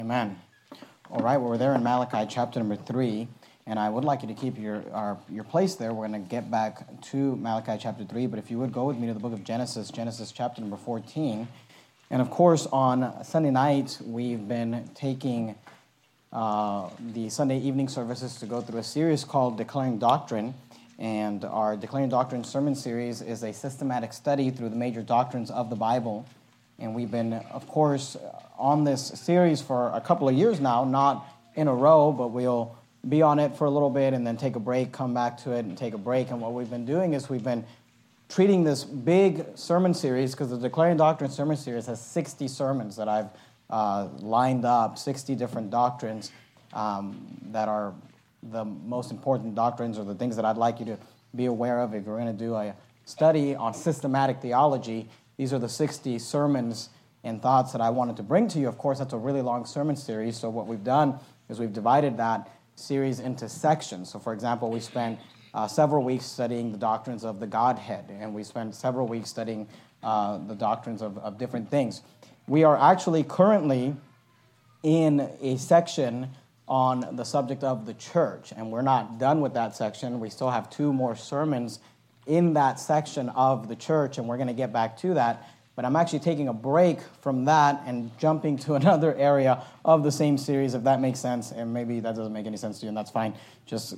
Amen. All right, well, we're there in Malachi chapter number 3, and I would like you to keep your place there. We're going to get back to Malachi chapter 3, but if you would go with me to the book of Genesis chapter number 14. And of course, on Sunday night, we've been taking the Sunday evening services to go through a series called Declaring Doctrine, and our Declaring Doctrine sermon series is a systematic study through the major doctrines of the Bible. And we've been, of course, on this series for a couple of years now, not in a row, but we'll be on it for a little bit and then take a break, come back to it and take a break. And what we've been doing is we've been treating this big sermon series, because the Declaring Doctrine sermon series has 60 sermons that I've lined up, 60 different doctrines that are the most important doctrines, or the things that I'd like you to be aware of if you're going to do a study on systematic theology. These are the 60 sermons and thoughts that I wanted to bring to you. Of course, that's a really long sermon series, so what we've done is we've divided that series into sections. So, for example, we spent several weeks studying the doctrines of the Godhead, and we spent several weeks studying the doctrines of different things. We are actually currently in a section on the subject of the church, and we're not done with that section. We still have 2 more sermons in that section of the church, and we're going to get back to that. But I'm actually taking a break from that and jumping to another area of the same series, if that makes sense. And maybe that doesn't make any sense to you, and that's fine. Just,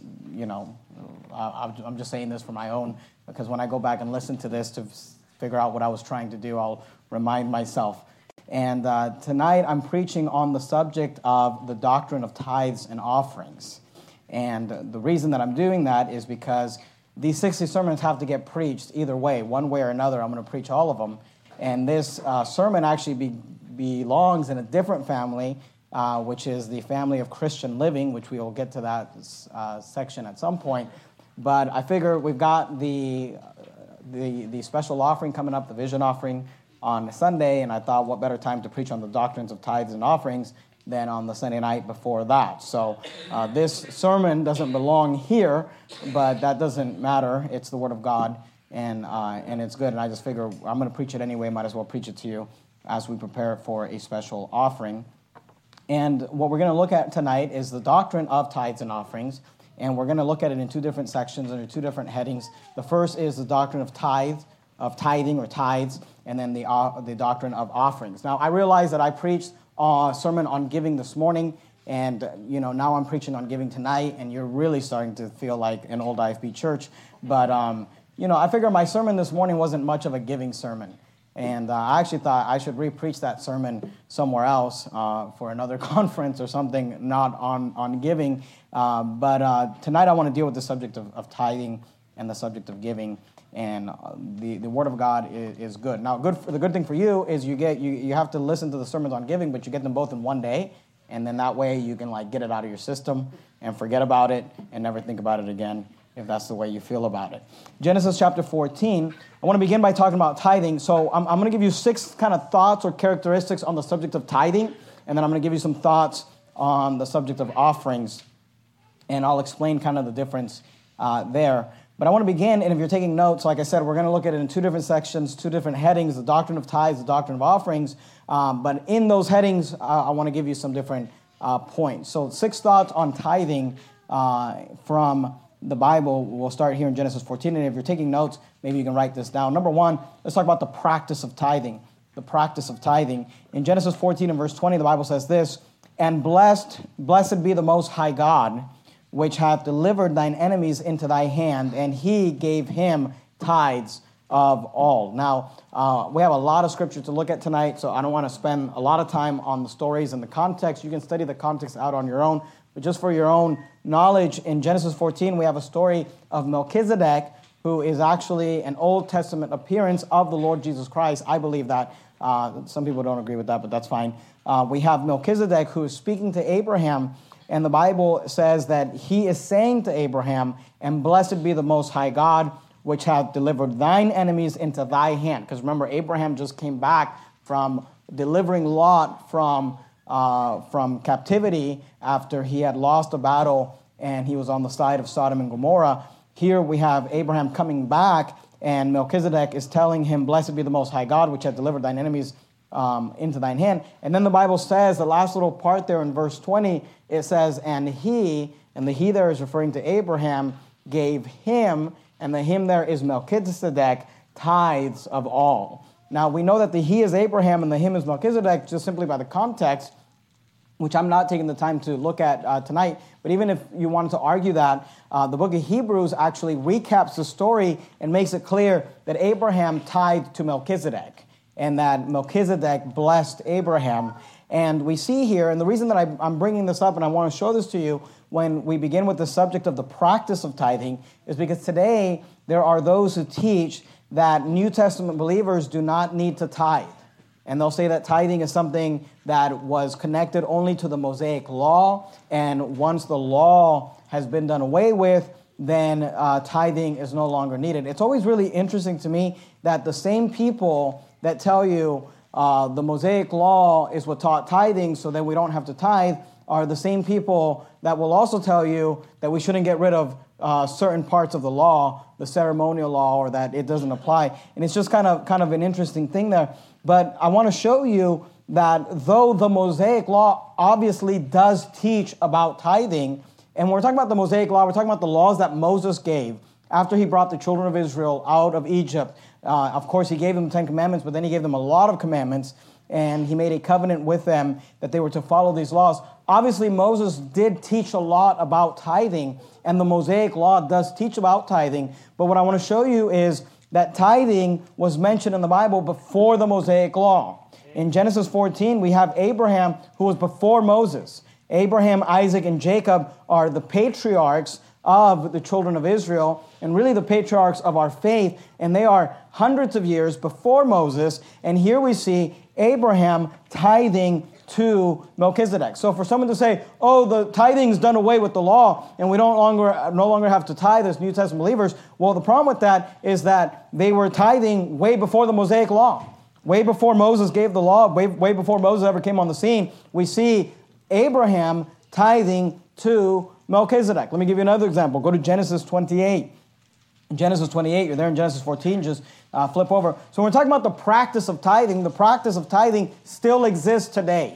I'm just saying this for my own, because when I go back and listen to this to figure out what I was trying to do, I'll remind myself. And tonight I'm preaching on the subject of the doctrine of tithes and offerings. And the reason that I'm doing that is because these 60 sermons have to get preached either way, one way or another. I'm going to preach all of them. And this sermon actually belongs in a different family, which is the family of Christian living, which we will get to that section at some point. But I figure we've got the special offering coming up, the vision offering, on Sunday, and I thought what better time to preach on the doctrines of tithes and offerings than on the Sunday night before that. So this sermon doesn't belong here, but that doesn't matter. It's the Word of God, and it's good. And I just figure I'm going to preach it anyway. Might as well preach it to you as we prepare for a special offering. And what we're going to look at tonight is the doctrine of tithes and offerings, and we're going to look at it in 2 different sections under 2 different headings. The first is the doctrine of tithing or tithes, and then the doctrine of offerings. Now, I realize that I preached a sermon on giving this morning, and now I'm preaching on giving tonight, and you're really starting to feel like an old IFB church. But I figure my sermon this morning wasn't much of a giving sermon, and I actually thought I should re-preach that sermon somewhere else for another conference or something, not on giving. But tonight I want to deal with the subject of tithing and the subject of giving. And the Word of God is good. Now, the good thing for you is you have to listen to the sermons on giving, but you get them both in one day, and then that way you can get it out of your system and forget about it and never think about it again, if that's the way you feel about it. Genesis chapter 14, I want to begin by talking about tithing. So I'm going to give you 6 kind of thoughts or characteristics on the subject of tithing, and then I'm going to give you some thoughts on the subject of offerings, and I'll explain kind of the difference there. But I want to begin, and if you're taking notes, like I said, we're going to look at it in 2 different sections, 2 different headings, the doctrine of tithes, the doctrine of offerings. But in those headings, I want to give you some different points. So 6 thoughts on tithing from the Bible. We'll start here in Genesis 14. And if you're taking notes, maybe you can write this down. Number 1, let's talk about the practice of tithing. The practice of tithing. In Genesis 14 and verse 20, the Bible says this, "And blessed be the Most High God, which hath delivered thine enemies into thy hand, and he gave him tithes of all." Now, we have a lot of scripture to look at tonight, so I don't want to spend a lot of time on the stories and the context. You can study the context out on your own, but just for your own knowledge, in Genesis 14, we have a story of Melchizedek, who is actually an Old Testament appearance of the Lord Jesus Christ. I believe that. Some people don't agree with that, but that's fine. We have Melchizedek, who is speaking to Abraham, and the Bible says that he is saying to Abraham, "And blessed be the Most High God, which hath delivered thine enemies into thy hand." Because remember, Abraham just came back from delivering Lot from captivity after he had lost a battle and he was on the side of Sodom and Gomorrah. Here we have Abraham coming back, and Melchizedek is telling him, "Blessed be the Most High God, which hath delivered thine enemies into thine hand. And then the Bible says, the last little part there in verse 20, it says, and he, and the he there is referring to Abraham, gave him, and the him there is Melchizedek, tithes of all. Now, we know that the he is Abraham and the him is Melchizedek just simply by the context, which I'm not taking the time to look at tonight. But even if you wanted to argue that, the book of Hebrews actually recaps the story and makes it clear that Abraham tithed to Melchizedek and that Melchizedek blessed Abraham. And we see here, and the reason that I'm bringing this up and I want to show this to you when we begin with the subject of the practice of tithing is because today there are those who teach that New Testament believers do not need to tithe. And they'll say that tithing is something that was connected only to the Mosaic law, and once the law has been done away with, then tithing is no longer needed. It's always really interesting to me that the same people that tell you the Mosaic law is what taught tithing, so that we don't have to tithe, are the same people that will also tell you that we shouldn't get rid of certain parts of the law, the ceremonial law, or that it doesn't apply. And it's just kind of an interesting thing there. But I want to show you that though the Mosaic law obviously does teach about tithing, and when we're talking about the Mosaic law, we're talking about the laws that Moses gave after he brought the children of Israel out of Egypt. Of course, he gave them the 10 Commandments, but then he gave them a lot of commandments, and he made a covenant with them that they were to follow these laws. Obviously, Moses did teach a lot about tithing, and the Mosaic law does teach about tithing. But what I want to show you is that tithing was mentioned in the Bible before the Mosaic law. In Genesis 14, we have Abraham, who was before Moses. Abraham, Isaac, and Jacob are the patriarchs of the children of Israel, and really the patriarchs of our faith, and they are hundreds of years before Moses. And here we see Abraham tithing to Melchizedek. So for someone to say, oh, the tithing's done away with the law and we no longer have to tithe as New Testament believers, well, the problem with that is that they were tithing way before the Mosaic law. Way before Moses gave the law, way before Moses ever came on the scene, we see Abraham tithing to Melchizedek. Let me give you another example. Go to Genesis 28. In Genesis 28, you're there in Genesis 14, just flip over. So when we're talking about the practice of tithing still exists today.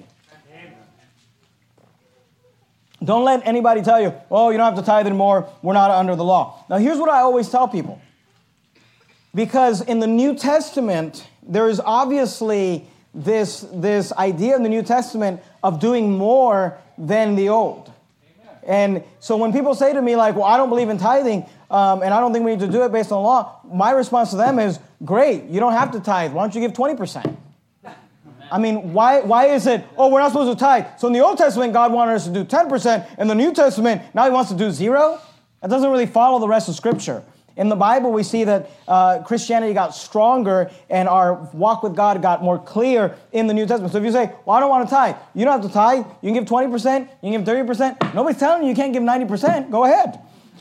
Don't let anybody tell you, oh, you don't have to tithe anymore, we're not under the law. Now, here's what I always tell people. Because in the New Testament, there is obviously this idea in the New Testament of doing more than the Old. And so when people say to me, like, well, I don't believe in tithing, and I don't think we need to do it based on the law, my response to them is, great, you don't have to tithe. Why don't you give 20%? I mean, why is it, oh, we're not supposed to tithe? So in the Old Testament, God wanted us to do 10%. In the New Testament, now he wants to do 0? That doesn't really follow the rest of Scripture. In the Bible, we see that Christianity got stronger and our walk with God got more clear in the New Testament. So if you say, well, I don't want to tithe, you don't have to tithe. You can give 20%, you can give 30%. Nobody's telling you can't give 90%. Go ahead.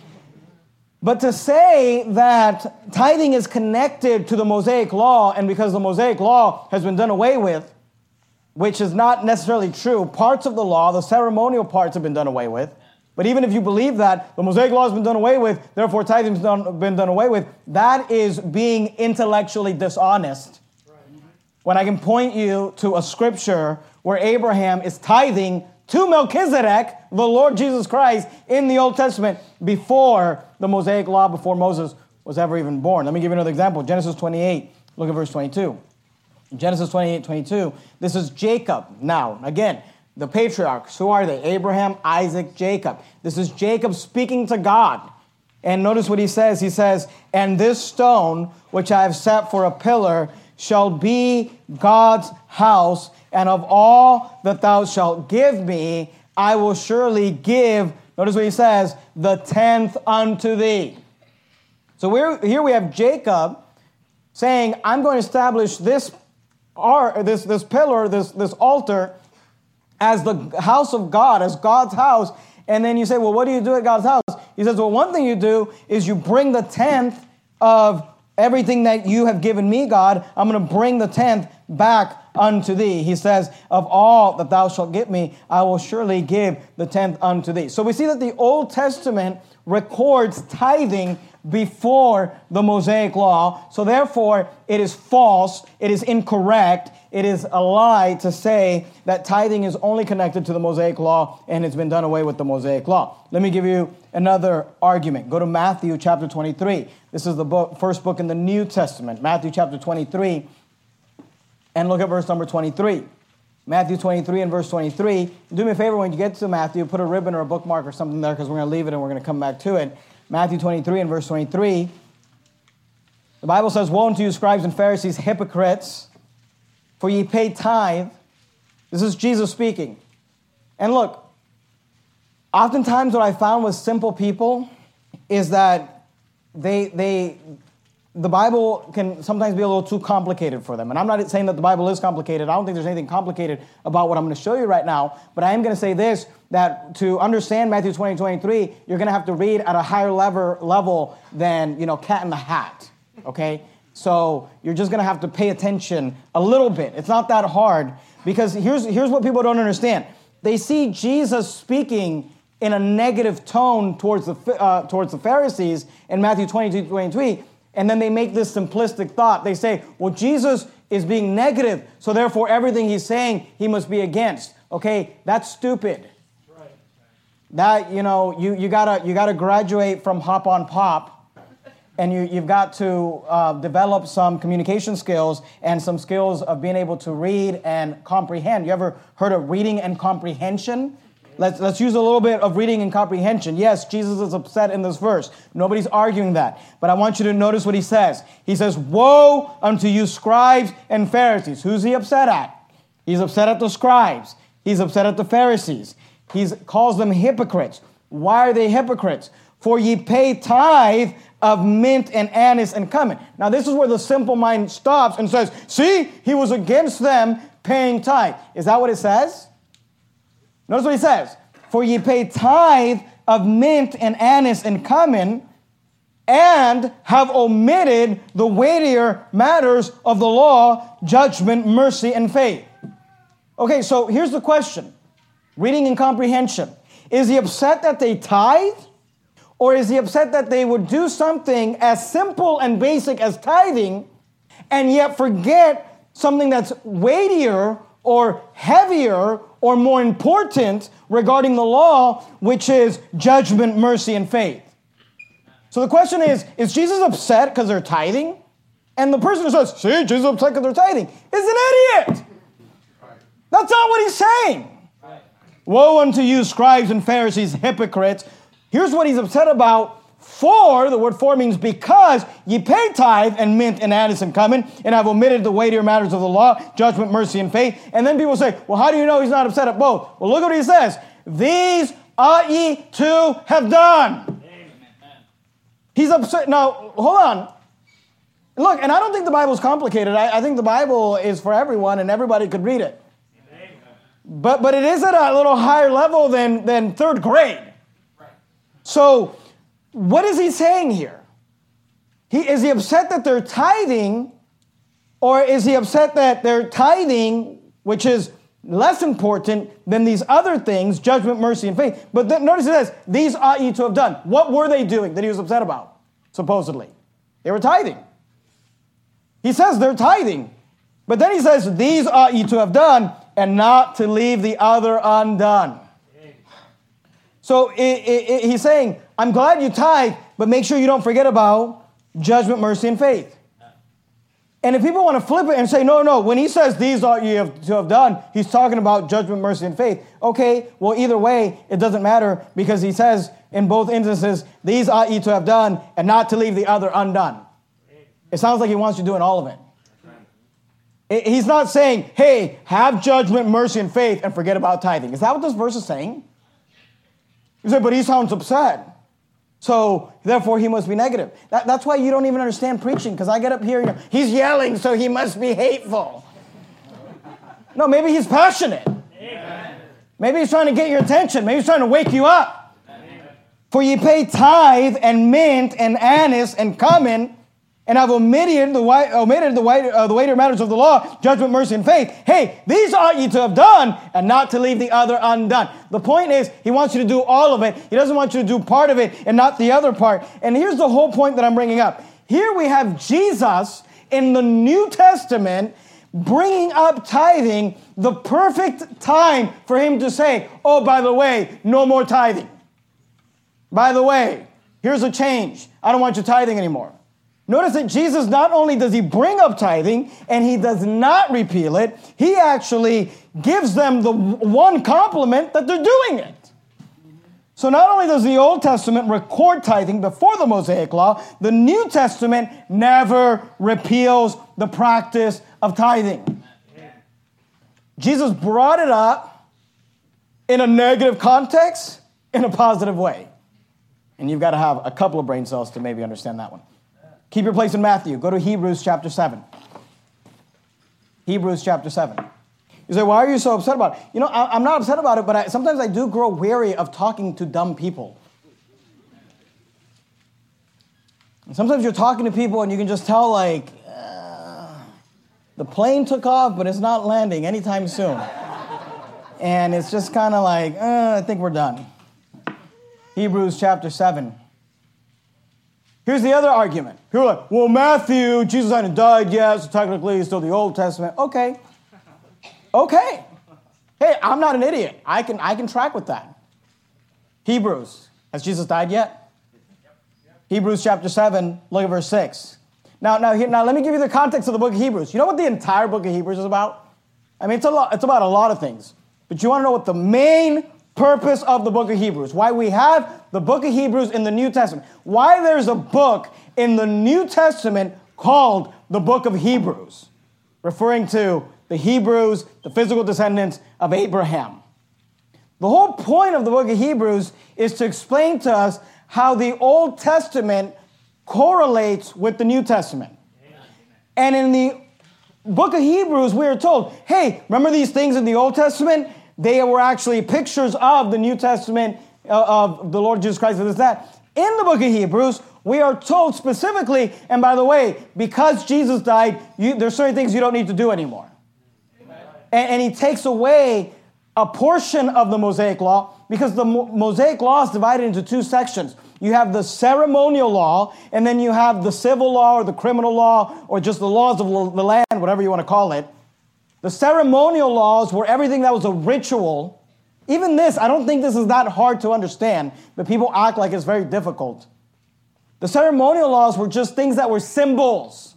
But to say that tithing is connected to the Mosaic law, and because the Mosaic law has been done away with, which is not necessarily true, parts of the law, the ceremonial parts have been done away with. But even if you believe that the Mosaic law has been done away with, therefore tithing has been done away with, that is being intellectually dishonest. When I can point you to a scripture where Abraham is tithing to Melchizedek, the Lord Jesus Christ, in the Old Testament before the Mosaic law, before Moses was ever even born. Let me give you another example. Genesis 28, look at verse 22. Genesis 28:22, this is Jacob. Now, again, the patriarchs, who are they? Abraham, Isaac, Jacob. This is Jacob speaking to God. And notice what he says. He says, and this stone, which I have set for a pillar, shall be God's house, and of all that thou shalt give me, I will surely give, notice what he says, the 10th unto thee. So here we have Jacob saying, I'm going to establish this pillar, this altar, as the house of God, as God's house. And then you say, well, what do you do at God's house? He says, well, one thing you do is you bring the 10th of everything that you have given me, God. I'm going to bring the 10th back unto thee. He says, of all that thou shalt give me, I will surely give the 10th unto thee. So we see that the Old Testament records tithing before the Mosaic law. So therefore, it is false, it is incorrect, it is a lie to say that tithing is only connected to the Mosaic law and it's been done away with the Mosaic law. Let me give you another argument. Go to Matthew chapter 23. This is the first book in the New Testament, Matthew chapter 23, and look at verse number 23. Matthew 23 and verse 23. Do me a favor, when you get to Matthew, put a ribbon or a bookmark or something there, because we're going to leave it and we're going to come back to it. Matthew 23 and verse 23. The Bible says, "Woe unto you, scribes and Pharisees, hypocrites, for ye pay tithe." This is Jesus speaking. And look, oftentimes what I found with simple people is that the Bible can sometimes be a little too complicated for them. And I'm not saying that the Bible is complicated. I don't think there's anything complicated about what I'm going to show you right now. But I am going to say this, that to understand Matthew 20:23, you're going to have to read at a higher level than, Cat in the Hat. Okay? So you're just going to have to pay attention a little bit. It's not that hard, because here's what people don't understand. They see Jesus speaking in a negative tone towards the Pharisees in Matthew 22:23. And then they make this simplistic thought. They say, well, Jesus is being negative, so therefore everything he's saying, he must be against. Okay, that's stupid. Right. That, you gotta graduate from hop on pop, and you've got to develop some communication skills and some skills of being able to read and comprehend. You ever heard of reading and comprehension? Let's use a little bit of reading and comprehension. Yes, Jesus is upset in this verse. Nobody's arguing that. But I want you to notice what he says. He says, "Woe unto you, scribes and Pharisees." Who's he upset at? He's upset at the scribes. He's upset at the Pharisees. He calls them hypocrites. Why are they hypocrites? "For ye pay tithe of mint and anise and cumin." Now, this is where the simple mind stops and says, see, he was against them paying tithe. Is that what it says? Notice what he says. "For ye pay tithe of mint and anise and cumin, and have omitted the weightier matters of the law, judgment, mercy, and faith." Okay, so here's the question. Reading and comprehension. Is he upset that they tithe? Or is he upset that they would do something as simple and basic as tithing, and yet forget something that's weightier or heavier or more important regarding the law, which is judgment, mercy, and faith? So the question is Jesus upset because they're tithing? And the person who says, see, Jesus is upset because they're tithing, is an idiot. That's not what he's saying. "Woe unto you, scribes and Pharisees, hypocrites." Here's what he's upset about. "For," the word "for" means because, "ye pay tithe and mint and anise and cumin, and have omitted the weightier matters of the law, judgment, mercy, and faith." And then people say, well, how do you know he's not upset at both? Well, look what he says. "These ought ye to have done." Amen. He's upset. Now, hold on. Look, and I don't think the Bible's complicated. I think the Bible is for everyone, and everybody could read it. Amen. But it is at a little higher level than third grade. Right. So, what is he saying here? Is he upset that they're tithing, or is he upset that they're tithing, which is less important than these other things, judgment, mercy, and faith? But then notice it says, "These ought ye to have done." What were they doing that he was upset about, supposedly? They were tithing. He says they're tithing. But then he says, "These ought ye to have done, and not to leave the other undone." So he's saying, I'm glad you tithe, but make sure you don't forget about judgment, mercy, and faith. And if people want to flip it and say, no, when he says these ought ye to have done, he's talking about judgment, mercy, and faith. Okay, well, either way, it doesn't matter, because he says in both instances, "These ought ye to have done, and not to leave the other undone." It sounds like he wants you doing all of it. He's not saying, hey, have judgment, mercy, and faith, and forget about tithing. Is that what this verse is saying? You say, but he sounds upset, so therefore he must be negative. That's why you don't even understand preaching, because I get up here and he's yelling, so he must be hateful. No, maybe he's passionate. Amen. Maybe he's trying to get your attention. Maybe he's trying to wake you up. Amen. "For ye pay tithe and mint and anise and cumin, and have omitted the weightier matters of the law, judgment, mercy, and faith. Hey, these ought ye to have done, and not to leave the other undone. The point is, he wants you to do all of it. He doesn't want you to do part of it and not the other part. And here's the whole point that I'm bringing up. Here we have Jesus in the New Testament bringing up tithing, the perfect time for him to say, oh, by the way, no more tithing. By the way, here's a change. I don't want you tithing anymore. Notice that Jesus, not only does he bring up tithing and he does not repeal it, he actually gives them the one compliment that they're doing it. So not only does the Old Testament record tithing before the Mosaic Law, the New Testament never repeals the practice of tithing. Jesus brought it up in a negative context, in a positive way. And you've got to have a couple of brain cells to maybe understand that one. Keep your place in Matthew. Go to Hebrews chapter 7. Hebrews chapter 7. You say, why are you so upset about it? You know, I'm not upset about it, but sometimes I do grow weary of talking to dumb people. And sometimes you're talking to people and you can just tell, like, the plane took off, but it's not landing anytime soon. And it's just kind of like, I think we're done. Hebrews chapter 7. Here's the other argument. People are like, well, Matthew, Jesus hadn't died yet, so technically it's still the Old Testament. Okay. Hey, I'm not an idiot. I can track with that. Hebrews. Has Jesus died yet? Hebrews chapter 7, look at verse 6. Now let me give you the context of the book of Hebrews. You know what the entire book of Hebrews is about? I mean, it's about a lot of things. But you want to know what the main purpose of the book of Hebrews, why we have the book of Hebrews in the New Testament, why there's a book in the New Testament called the book of Hebrews, referring to the Hebrews, the physical descendants of Abraham. The whole point of the book of Hebrews is to explain to us how the Old Testament correlates with the New Testament. And in the book of Hebrews, we are told, hey, remember these things in the Old Testament? They were actually pictures of the New Testament of the Lord Jesus Christ and this, that. In the book of Hebrews, we are told specifically, and by the way, because Jesus died, there's certain things you don't need to do anymore. And he takes away a portion of the Mosaic Law, because the Mosaic Law is divided into two sections. You have the ceremonial law, and then you have the civil law or the criminal law, or just the laws of the land, whatever you want to call it. The ceremonial laws were everything that was a ritual. Even this, I don't think this is that hard to understand, but people act like it's very difficult. The ceremonial laws were just things that were symbols.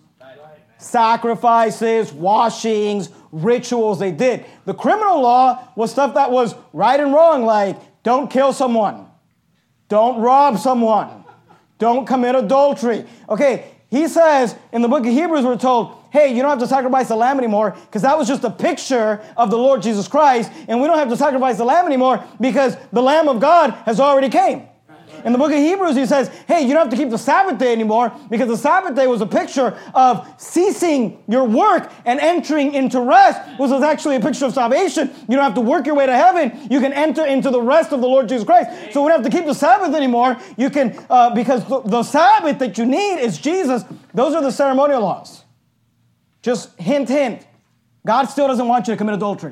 Sacrifices, washings, rituals they did. The criminal law was stuff that was right and wrong, like don't kill someone, don't rob someone, don't commit adultery. Okay, he says in the book of Hebrews, we're told, hey, you don't have to sacrifice the lamb anymore because that was just a picture of the Lord Jesus Christ, and we don't have to sacrifice the lamb anymore because the Lamb of God has already came. In the book of Hebrews, he says, hey, you don't have to keep the Sabbath day anymore because the Sabbath day was a picture of ceasing your work and entering into rest, which was actually a picture of salvation. You don't have to work your way to heaven. You can enter into the rest of the Lord Jesus Christ. So we don't have to keep the Sabbath anymore. You can, because the Sabbath that you need is Jesus. Those are the ceremonial laws. Just hint, hint. God still doesn't want you to commit adultery.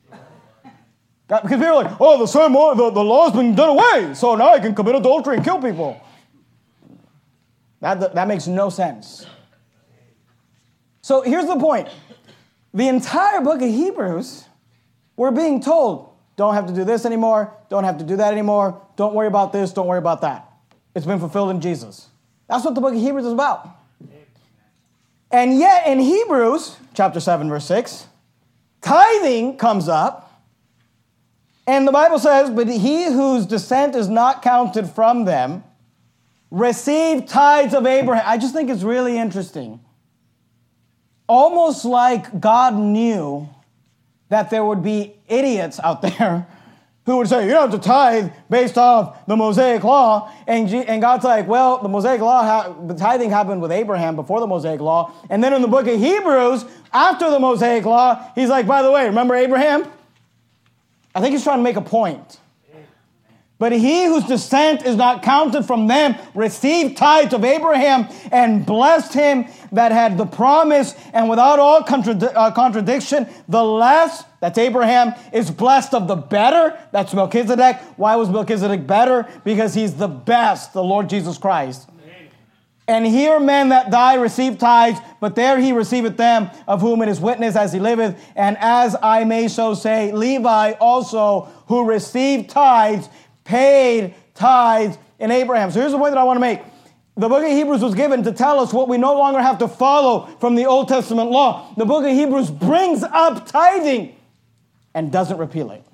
Because people are like, oh, the law's been done away, so now I can commit adultery and kill people. That makes no sense. So here's the point. The entire book of Hebrews, we're being told, don't have to do this anymore, don't have to do that anymore, don't worry about this, don't worry about that. It's been fulfilled in Jesus. That's what the book of Hebrews is about. And yet in Hebrews, chapter 7, verse 6, tithing comes up. And the Bible says, but he whose descent is not counted from them received tithes of Abraham. I just think it's really interesting. Almost like God knew that there would be idiots out there who would say, you don't have to tithe based off the Mosaic Law. And God's like, well, the Mosaic Law, the tithing happened with Abraham before the Mosaic Law. And then in the book of Hebrews, after the Mosaic Law, he's like, by the way, remember Abraham? I think he's trying to make a point. But he whose descent is not counted from them received tithes of Abraham and blessed him that had the promise. And without all contradiction, the less, that's Abraham, is blessed of the better. That's Melchizedek. Why was Melchizedek better? Because he's the best, the Lord Jesus Christ. And here men that die receive tithes, but there he receiveth them, of whom it is witness as he liveth. And as I may so say, Levi also, who received tithes, paid tithes in Abraham. So here's the point that I want to make. The book of Hebrews was given to tell us what we no longer have to follow from the Old Testament law. The book of Hebrews brings up tithing and doesn't repeal it.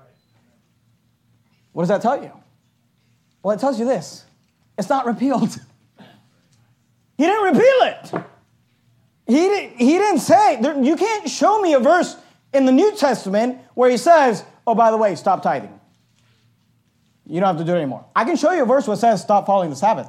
What does that tell you? Well, it tells you this. It's not repealed. He didn't repeal it. He didn't say, you can't show me a verse in the New Testament where he says, oh, by the way, stop tithing. You don't have to do it anymore. I can show you a verse where it says, stop following the Sabbath.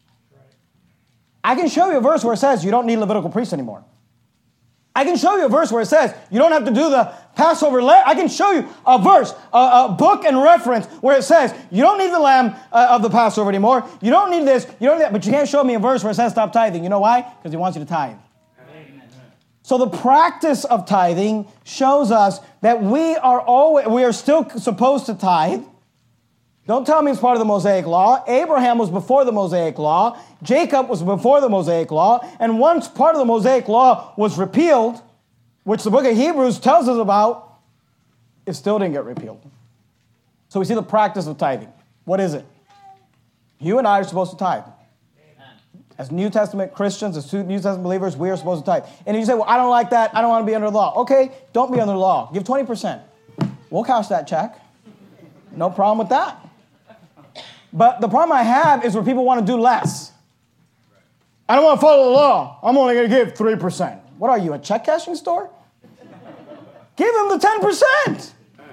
I can show you a verse where it says, you don't need Levitical priests anymore. I can show you a verse where it says, you don't have to do the Passover lamb. I can show you a verse, a book and reference where it says, you don't need the lamb of the Passover anymore. You don't need this, you don't need that. But you can't show me a verse where it says stop tithing. You know why? Because he wants you to tithe. Amen. So the practice of tithing shows us that we are still supposed to tithe. Don't tell me it's part of the Mosaic law. Abraham was before the Mosaic law. Jacob was before the Mosaic law. And once part of the Mosaic law was repealed, which the book of Hebrews tells us about, it still didn't get repealed. So we see the practice of tithing. What is it? You and I are supposed to tithe. As New Testament Christians, as New Testament believers, we are supposed to tithe. And you say, well, I don't like that. I don't want to be under the law. Okay, don't be under the law. Give 20%. We'll cash that check. No problem with that. But the problem I have is where people want to do less. I don't want to follow the law. I'm only going to give 3%. What are you, a check cashing store? Give them the 10%.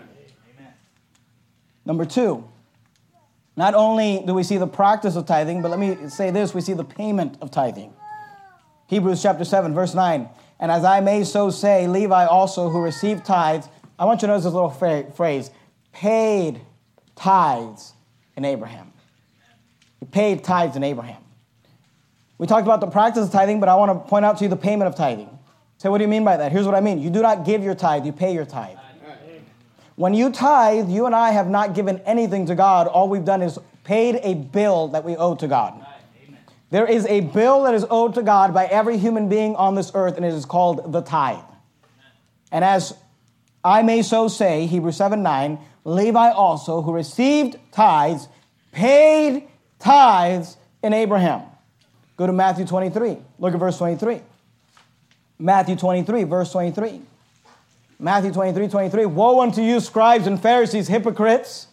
Number two, not only do we see the practice of tithing, but let me say this, we see the payment of tithing. Hebrews chapter 7, verse 9. And as I may so say, Levi also, who received tithes, I want you to notice this little phrase, paid tithes in Abraham. He paid tithes in Abraham. We talked about the practice of tithing, but I want to point out to you the payment of tithing. Say, what do you mean by that? Here's what I mean. You do not give your tithe, you pay your tithe. When you tithe, you and I have not given anything to God. All we've done is paid a bill that we owe to God. There is a bill that is owed to God by every human being on this earth, and it is called the tithe. And as I may so say, Hebrews 7:9, Levi also, who received tithes, paid tithes in Abraham. Go to Matthew 23. Look at verse 23. Matthew 23, verse 23. Matthew 23, 23. Woe unto you, scribes and Pharisees, hypocrites.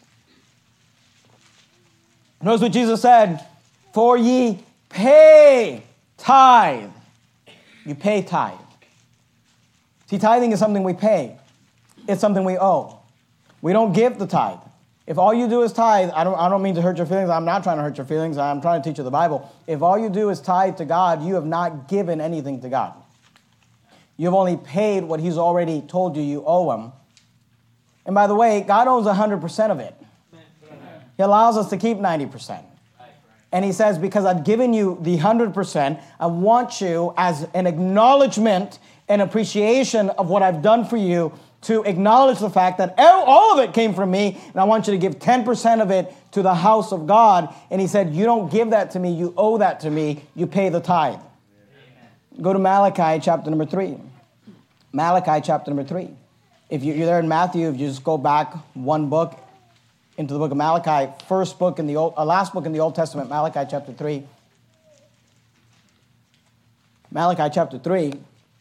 Notice what Jesus said. For ye pay tithe. You pay tithe. See, tithing is something we pay. It's something we owe. We don't give the tithe. If all you do is tithe, I don't mean to hurt your feelings. I'm not trying to hurt your feelings. I'm trying to teach you the Bible. If all you do is tithe to God, you have not given anything to God. You've only paid what he's already told you owe him. And by the way, God owns 100% of it. He allows us to keep 90%. And he says, because I've given you the 100%, I want you as an acknowledgement and appreciation of what I've done for you to acknowledge the fact that all of it came from me, and I want you to give 10% of it to the house of God. And he said, you don't give that to me, you owe that to me, you pay the tithe. Amen. Go to Malachi chapter number 3. Malachi chapter number 3. If you're there in Matthew, if you just go back one book into the book of Malachi, last book in the Old Testament, Malachi chapter 3. Malachi chapter 3.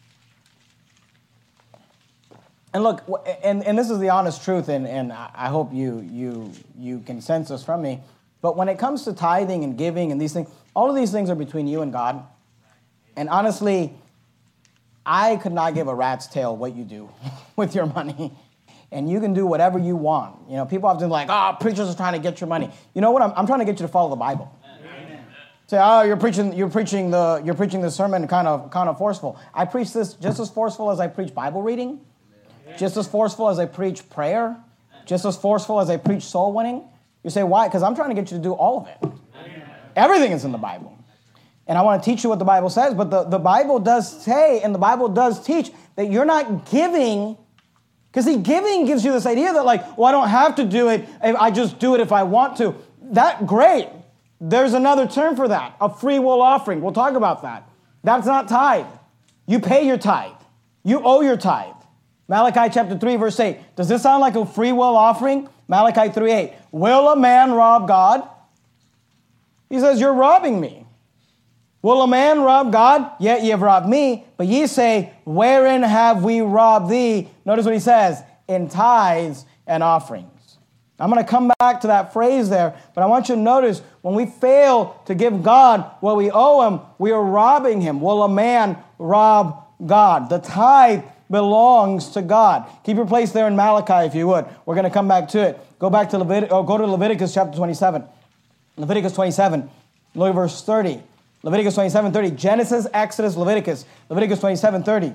And look, and this is the honest truth, and I hope you can sense this from me. But when it comes to tithing and giving and these things, all of these things are between you and God. And honestly, I could not give a rat's tail what you do with your money. And you can do whatever you want. You know, people often like, preachers are trying to get your money. You know what? I'm trying to get you to follow the Bible. Amen. Say, you're preaching the sermon kind of forceful. I preach this just as forceful as I preach Bible reading. Just as forceful as I preach prayer, just as forceful as I preach soul winning. You say, why? Because I'm trying to get you to do all of it. Everything is in the Bible. And I want to teach you what the Bible says, but the Bible does say, and the Bible does teach, that you're not giving, because giving gives you this idea that like, well, I don't have to do it, I just do it if I want to. Great. There's another term for that, a free will offering. We'll talk about that. That's not tithe. You pay your tithe. You owe your tithe. Malachi chapter 3, verse 8. Does this sound like a free will offering? Malachi 3:8. Will a man rob God? He says, you're robbing me. Will a man rob God? Yet ye have robbed me. But ye say, wherein have we robbed thee? Notice what he says, in tithes and offerings. I'm going to come back to that phrase there, but I want you to notice when we fail to give God what we owe him, we are robbing him. Will a man rob God? The tithe belongs to God. Keep your place there in Malachi if you would. We're going to come back to it. Go back to go to Leviticus chapter 27. Leviticus 27, look at verse 30. Leviticus 27:30. Genesis, Exodus, Leviticus. Leviticus 27:30.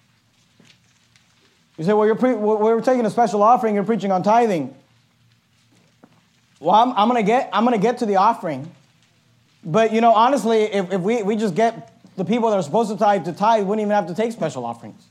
You say, well, we're taking a special offering. You're preaching on tithing. Well, I'm going to get to the offering. But, honestly, if we just get the people that are supposed to tithe, we wouldn't even have to take special offerings.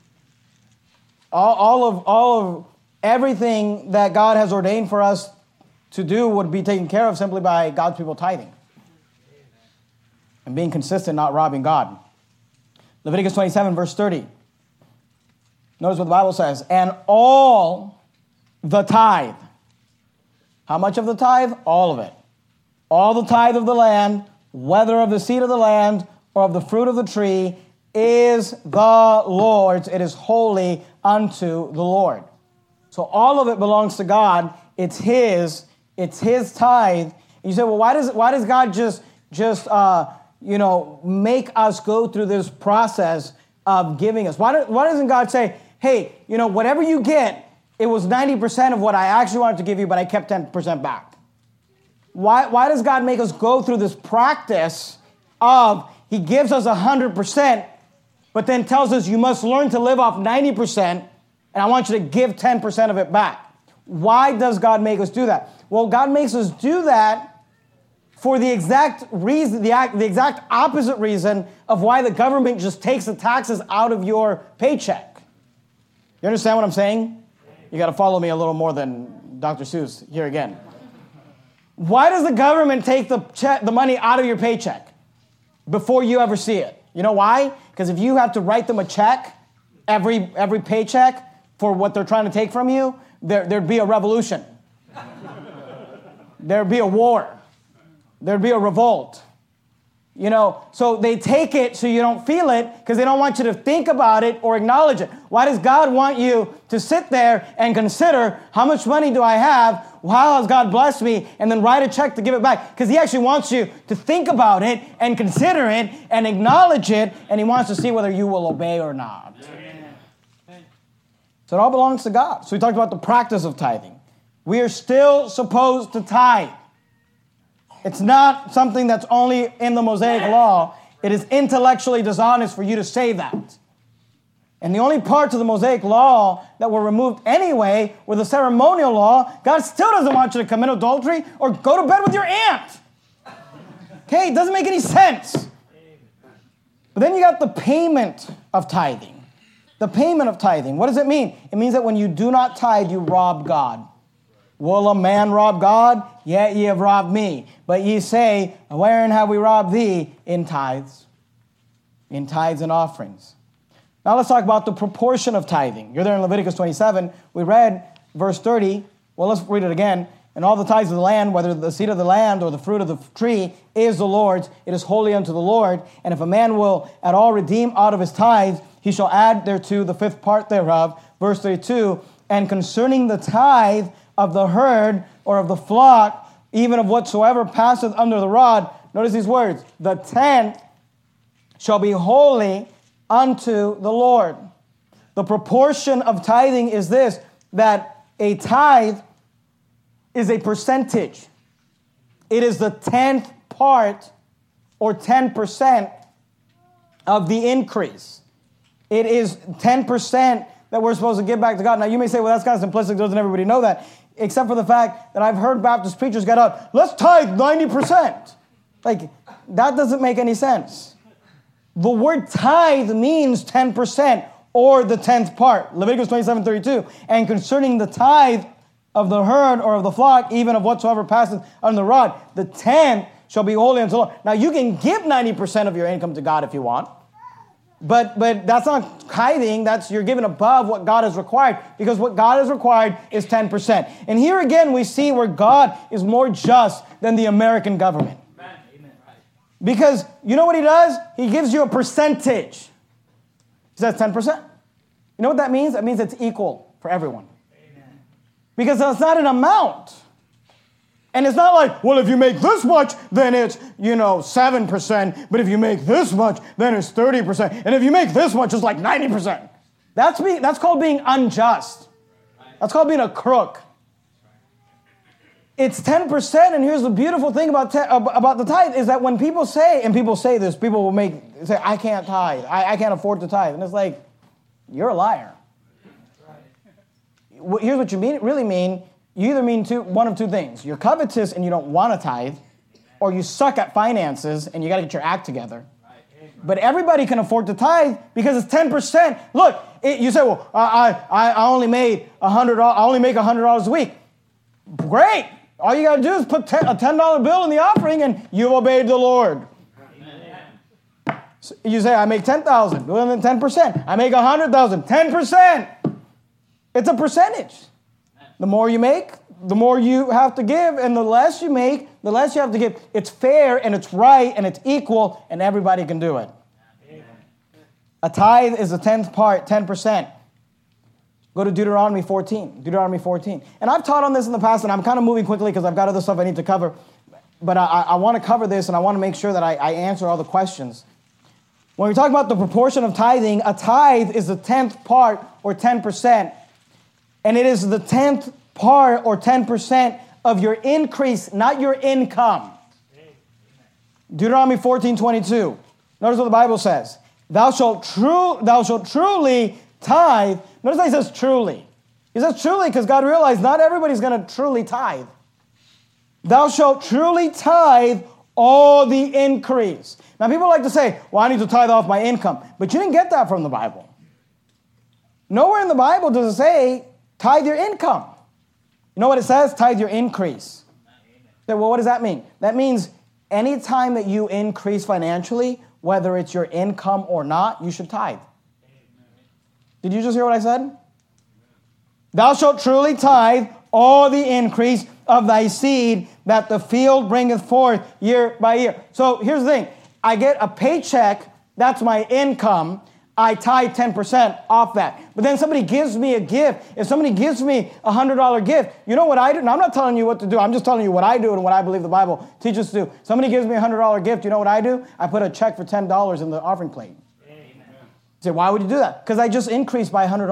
All of everything that God has ordained for us to do would be taken care of simply by God's people tithing. And being consistent, not robbing God. Leviticus 27, verse 30. Notice what the Bible says. And all the tithe. How much of the tithe? All of it. All the tithe of the land, whether of the seed of the land or of the fruit of the tree, is the Lord's. It is holy unto the Lord. So all of it belongs to God. It's His tithe. And you say, well, why does God just make us go through this process of giving us? Why doesn't God say, hey, whatever you get, it was 90% of what I actually wanted to give you, but I kept 10% back? Why does God make us go through this practice of He gives us 100%, but then tells us you must learn to live off 90%, and I want you to give 10% of it back? Why does God make us do that? Well, God makes us do that for the exact reason, the exact opposite reason of why the government just takes the taxes out of your paycheck. You understand what I'm saying? You got to follow me a little more than Dr. Seuss here again. Why does the government take the money out of your paycheck before you ever see it? You know why? Because if you have to write them a check every paycheck for what they're trying to take from you, there'd be a revolution. There'd be a war. There'd be a revolt. So they take it so you don't feel it because they don't want you to think about it or acknowledge it. Why does God want you to sit there and consider how much money do I have? How has God blessed me? And then write a check to give it back? Because He actually wants you to think about it and consider it and acknowledge it, and He wants to see whether you will obey or not. So it all belongs to God. So we talked about the practice of tithing. We are still supposed to tithe. It's not something that's only in the Mosaic Law. It is intellectually dishonest for you to say that. And the only parts of the Mosaic Law that were removed anyway were the ceremonial law. God still doesn't want you to commit adultery or go to bed with your aunt. Okay, it doesn't make any sense. But then you got the payment of tithing. The payment of tithing. What does it mean? It means that when you do not tithe, you rob God. Will a man rob God? Yet ye have robbed me. But ye say, wherein have we robbed thee? In tithes. In tithes and offerings. Now let's talk about the proportion of tithing. You're there in Leviticus 27. We read verse 30. Well, let's read it again. And all the tithes of the land, whether the seed of the land or the fruit of the tree, is the Lord's. It is holy unto the Lord. And if a man will at all redeem out of his tithes, he shall add thereto the fifth part thereof. Verse 32. And concerning the tithe of the herd or of the flock, even of whatsoever passeth under the rod, notice these words, the tenth shall be holy unto the Lord. The proportion of tithing is this, that a tithe is a percentage. It is the 10th part or 10% of the increase. It is 10% that we're supposed to give back to God. Now you may say, well, that's kind of simplistic. Doesn't everybody know that? except for the fact that I've heard Baptist preachers get out, let's tithe 90%. Like, that doesn't make any sense. The word tithe means 10% or the 10th part. Leviticus 27:32. And concerning the tithe of the herd or of the flock, even of whatsoever passeth under the rod, the 10th shall be holy unto the Lord. Now, you can give 90% of your income to God if you want. But that's not tithing. That's you're giving above what God has required, because what God has required is 10%. And here again we see where God is more just than the American government. Because you know what he does? He gives you a percentage. He says 10%. You know what that means? That means it's equal for everyone. Because it's not an amount. And it's not like, well, if you make this much, then it's, 7%. But if you make this much, then it's 30%. And if you make this much, it's like 90%. That's called being unjust. That's called being a crook. It's 10%, and here's the beautiful thing about the tithe is that when people say, and people say this, people will say, I can't tithe. I can't afford to tithe. And it's like, you're a liar. Here's what you really mean. You either mean one of two things. You're covetous and you don't want to tithe, or you suck at finances and you got to get your act together. But everybody can afford to tithe because it's 10%. Look, you say, well, I only made $100. I only make $100 a week. Great. All you got to do is put a $10 bill in the offering and you've obeyed the Lord. So you say, I make $10,000. Well, then 10%. I make $100,000. 10%. It's a percentage. The more you make, the more you have to give, and the less you make, the less you have to give. It's fair, and it's right, and it's equal, and everybody can do it. Amen. A tithe is a 10th part, 10%. Go to Deuteronomy 14. Deuteronomy 14. And I've taught on this in the past, and I'm kind of moving quickly because I've got other stuff I need to cover. But I want to cover this, and I want to make sure that I answer all the questions. When we talk about the proportion of tithing, a tithe is the 10th part, or 10%. And it is the 10th part or 10% of your increase, not your income. Deuteronomy 14:22. Notice what the Bible says. Thou shalt truly tithe. Notice how he says truly. He says truly because God realized not everybody's going to truly tithe. Thou shalt truly tithe all the increase. Now people like to say, well, I need to tithe off my income. But you didn't get that from the Bible. Nowhere in the Bible does it say, tithe your income. You know what it says? Tithe your increase. So, well, what does that mean? That means any time that you increase financially, whether it's your income or not, you should tithe. Did you just hear what I said? Thou shalt truly tithe all the increase of thy seed that the field bringeth forth year by year. So here's the thing. I get a paycheck. That's my income. I tithe 10% off that. But then somebody gives me a gift. If somebody gives me a $100 gift, you know what I do? Now, I'm not telling you what to do. I'm just telling you what I do and what I believe the Bible teaches us to do. Somebody gives me a $100 gift. You know what I do? I put a check for $10 in the offering plate. Amen. You say, why would you do that? Because I just increased by $100.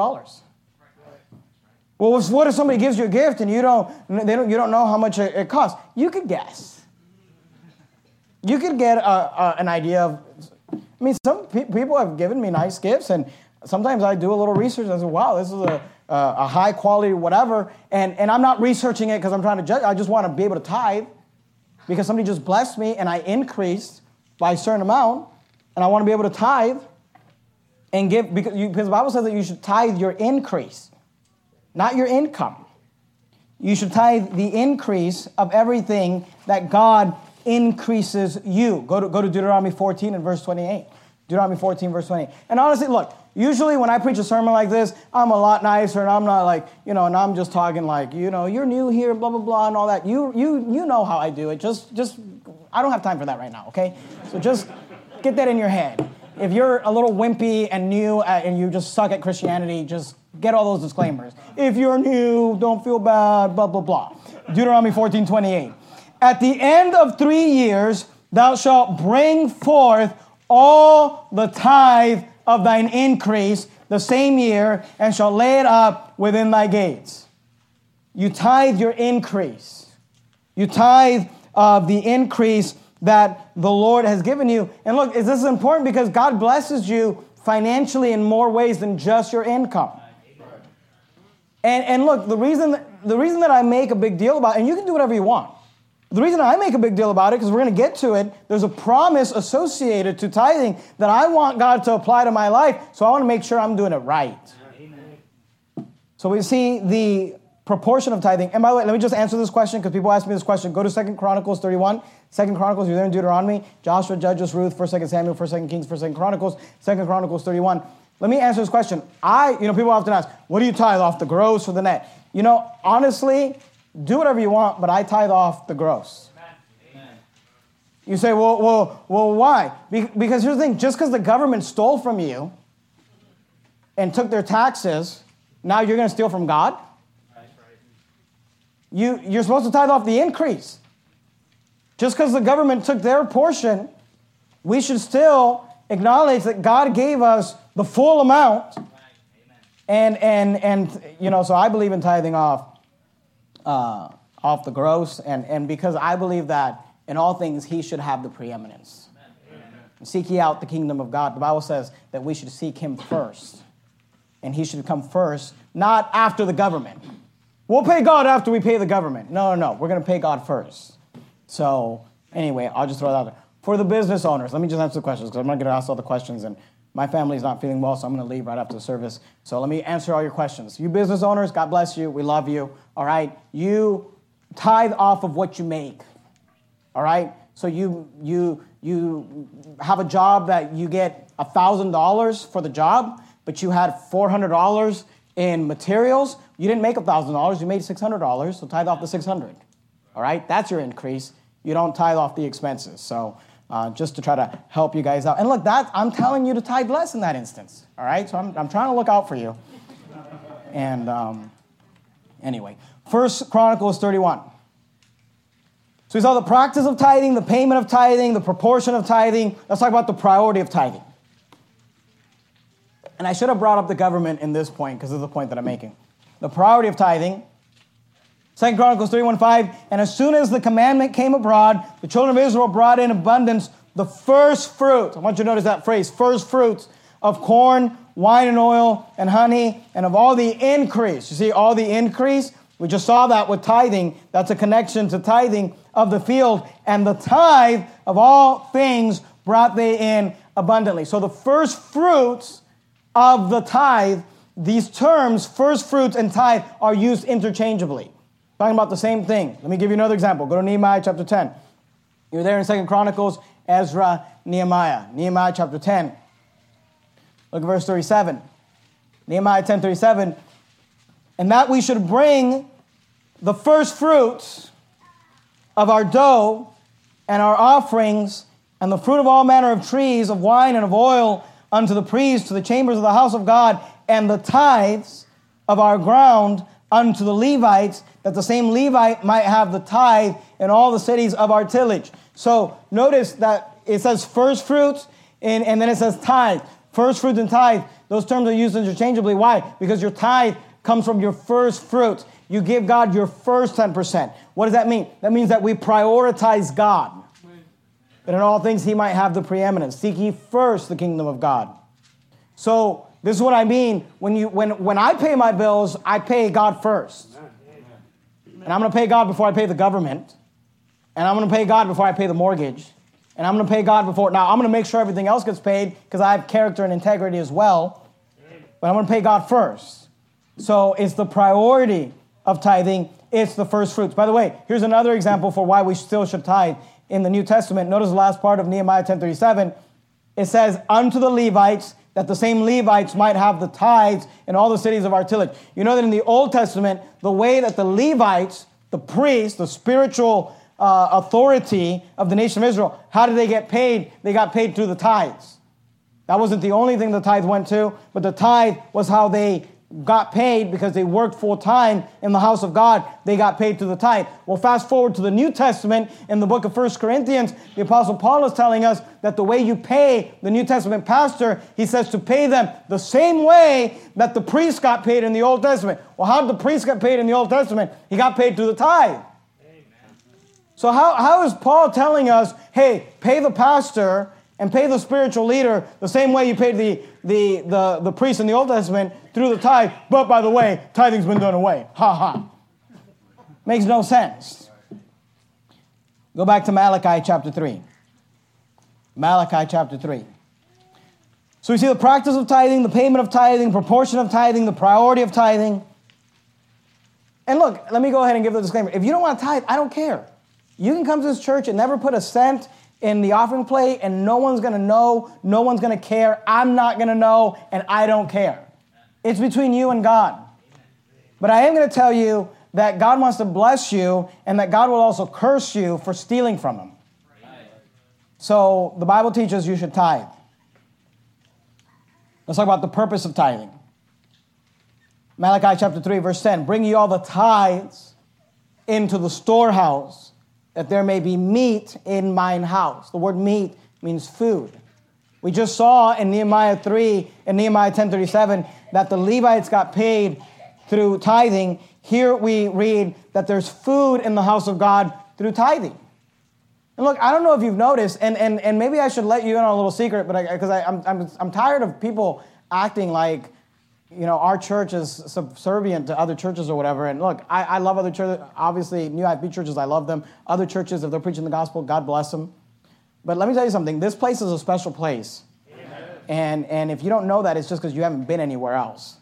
Well, what if somebody gives you a gift and you don't know how much it costs? You could guess. You could get an idea of. I mean, some people have given me nice gifts, and sometimes I do a little research. I say, wow, this is a high quality whatever, and I'm not researching it because I'm trying to judge. I just want to be able to tithe because somebody just blessed me, and I increased by a certain amount, and I want to be able to tithe and give, because the Bible says that you should tithe your increase, not your income. You should tithe the increase of everything that God increases you. Go to Deuteronomy 14 and verse 28. Deuteronomy 14, verse 28. And honestly, look, usually when I preach a sermon like this, I'm a lot nicer, and I'm not like, and I'm just talking like, you're new here, blah, blah, blah, and all that. You know how I do it. Just, I don't have time for that right now, okay? So just get that in your head. If you're a little wimpy and new and you just suck at Christianity, just get all those disclaimers. If you're new, don't feel bad, blah, blah, blah. Deuteronomy 14, 28. At the end of 3 years, thou shalt bring forth all the tithe of thine increase the same year, and shall lay it up within thy gates. You tithe your increase. You tithe of the increase that the Lord has given you. And look, this is important because God blesses you financially in more ways than just your income. And look, the reason that the reason that I make a big deal about it, and you can do whatever you want. The reason I make a big deal about it, because we're going to get to it, there's a promise associated to tithing that I want God to apply to my life, so I want to make sure I'm doing it right. Amen. So we see the proportion of tithing. And by the way, let me just answer this question, because people ask me this question. Go to 2 Chronicles 31. 2 Chronicles, you're there in Deuteronomy. Joshua, Judges, Ruth, 1, 2 Samuel, 1, 2 Kings, 1, 2 Chronicles, 2 Chronicles 31. Let me answer this question. People often ask, what do you tithe off, the gross or the net? Honestly, do whatever you want, but I tithe off the gross. Amen. You say, well, why? Because here's the thing, just because the government stole from you and took their taxes, now you're going to steal from God? You're supposed to tithe off the increase. Just because the government took their portion, we should still acknowledge that God gave us the full amount. And so I believe in tithing off the gross, and because I believe that in all things he should have the preeminence. Seek ye out the kingdom of God. The Bible says that we should seek him first, and he should come first, not after the government. We'll pay God after we pay the government. No. We're going to pay God first. So anyway, I'll just throw that out there. For the business owners, let me just answer the questions, because I'm not going to ask all the questions, and my family's not feeling well, so I'm going to leave right after the service. So let me answer all your questions. You business owners, God bless you. We love you. All right? You tithe off of what you make. All right? So you have a job that you get $1,000 for the job, but you had $400 in materials. You didn't make $1,000. You made $600. So tithe off the $600. All right? That's your increase. You don't tithe off the expenses. So just to try to help you guys out. And look, I'm telling you to tithe less in that instance. All right? So I'm trying to look out for you. And anyway, 1 Chronicles 31. So we saw the practice of tithing, the payment of tithing, the proportion of tithing. Let's talk about the priority of tithing. And I should have brought up the government in this point, because this is the point that I'm making. The priority of tithing. 2 Chronicles 31:5, and as soon as the commandment came abroad, the children of Israel brought in abundance the first fruit. I want you to notice that phrase, first fruits of corn, wine and oil, and honey, and of all the increase. You see, all the increase? We just saw that with tithing. That's a connection to tithing of the field. And the tithe of all things brought they in abundantly. So the first fruits of the tithe, these terms, first fruits and tithe, are used interchangeably. Talking about the same thing. Let me give you another example. Go to Nehemiah chapter 10. You're there in 2 Chronicles, Ezra, Nehemiah. Nehemiah chapter 10. Look at verse 37. Nehemiah 10:37. And that we should bring the first fruits of our dough and our offerings and the fruit of all manner of trees, of wine and of oil unto the priests, to the chambers of the house of God, and the tithes of our ground unto the Levites, that the same Levite might have the tithe in all the cities of our tillage. So notice that it says first fruits, and then it says tithe. First fruits and tithe, those terms are used interchangeably. Why? Because your tithe comes from your first fruits. You give God your first 10%. What does that mean? That means that we prioritize God. That in all things he might have the preeminence. Seek ye first the kingdom of God. So this is what I mean. When I pay my bills, I pay God first. And I'm going to pay God before I pay the government. And I'm going to pay God before I pay the mortgage. And I'm going to pay God before... Now, I'm going to make sure everything else gets paid because I have character and integrity as well. But I'm going to pay God first. So it's the priority of tithing. It's the first fruits. By the way, here's another example for why we still should tithe in the New Testament. Notice the last part of Nehemiah 10:37. It says, unto the Levites, that the same Levites might have the tithes in all the cities of our tillage. You know that in the Old Testament, the way that the Levites, the priests, the spiritual authority of the nation of Israel, how did they get paid? They got paid through the tithes. That wasn't the only thing the tithe went to, but the tithe was how they got paid because they worked full time in the house of God. They got paid through the tithe. Well, fast forward to the New Testament in the book of 1 Corinthians, the Apostle Paul is telling us that the way you pay the New Testament pastor, he says to pay them the same way that the priest got paid in the Old Testament. Well, how did the priest get paid in the Old Testament? He got paid through the tithe. Amen. So how is Paul telling us, hey, pay the pastor and pay the spiritual leader the same way you paid the priest in the Old Testament through the tithe? But by the way, tithing's been done away. Ha ha. Makes no sense. Go back to Malachi chapter 3. Malachi chapter 3. So we see the practice of tithing, the payment of tithing, proportion of tithing, the priority of tithing. And look, let me go ahead and give the disclaimer. If you don't want to tithe, I don't care. You can come to this church and never put a cent in the offering plate, and no one's going to know, no one's going to care. I'm not going to know, and I don't care. It's between you and God. But I am going to tell you that God wants to bless you, and that God will also curse you for stealing from him. So the Bible teaches you should tithe. Let's talk about the purpose of tithing. Malachi chapter 3, verse 10. Bring ye all the tithes into the storehouse, that there may be meat in mine house. The word meat means food. We just saw in Nehemiah 3 and Nehemiah 10:37 that the Levites got paid through tithing. Here we read that there's food in the house of God through tithing. And look, I don't know if you've noticed, and maybe I should let you in on a little secret, but because I'm tired of people acting like, you know, our church is subservient to other churches or whatever. And look, I love other churches. Obviously, New IFB churches, I love them. Other churches, if they're preaching the gospel, God bless them. But let me tell you something. This place is a special place. And if you don't know that, it's just because you haven't been anywhere else.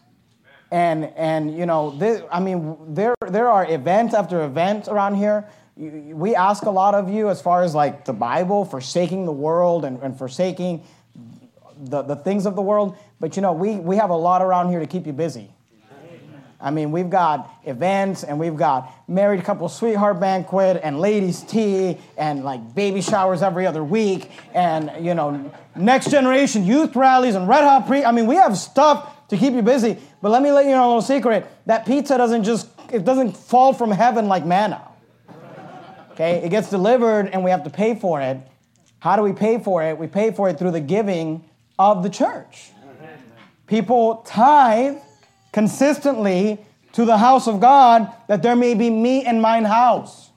And you know, there are event after event around here. We ask a lot of you as far as like the Bible, forsaking the world and forsaking the things of the world. But you know, we have a lot around here to keep you busy. I mean, we've got events, and we've got married couple sweetheart banquet and ladies' tea and like baby showers every other week, and you know, next generation youth rallies and red hot I mean, we have stuff to keep you busy. But let me let you know a little secret. That pizza doesn't fall from heaven like manna. Okay, it gets delivered and we have to pay for it. How do we pay for it? We pay for it through the giving of the church. People tithe consistently to the house of God, that there may be meat in mine house.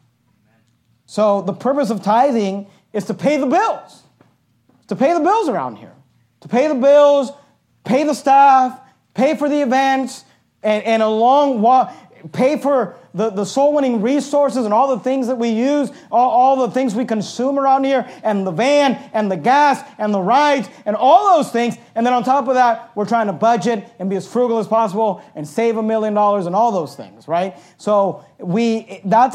So the purpose of tithing is to pay the bills. To pay the bills around here. To pay the bills, pay the staff, pay for the events, and pay for the soul-winning resources and all the things that we use, all the things we consume around here, and the van, and the gas, and the rides, and all those things. And then on top of that, we're trying to budget and be as frugal as possible and save $1 million and all those things, right? So that's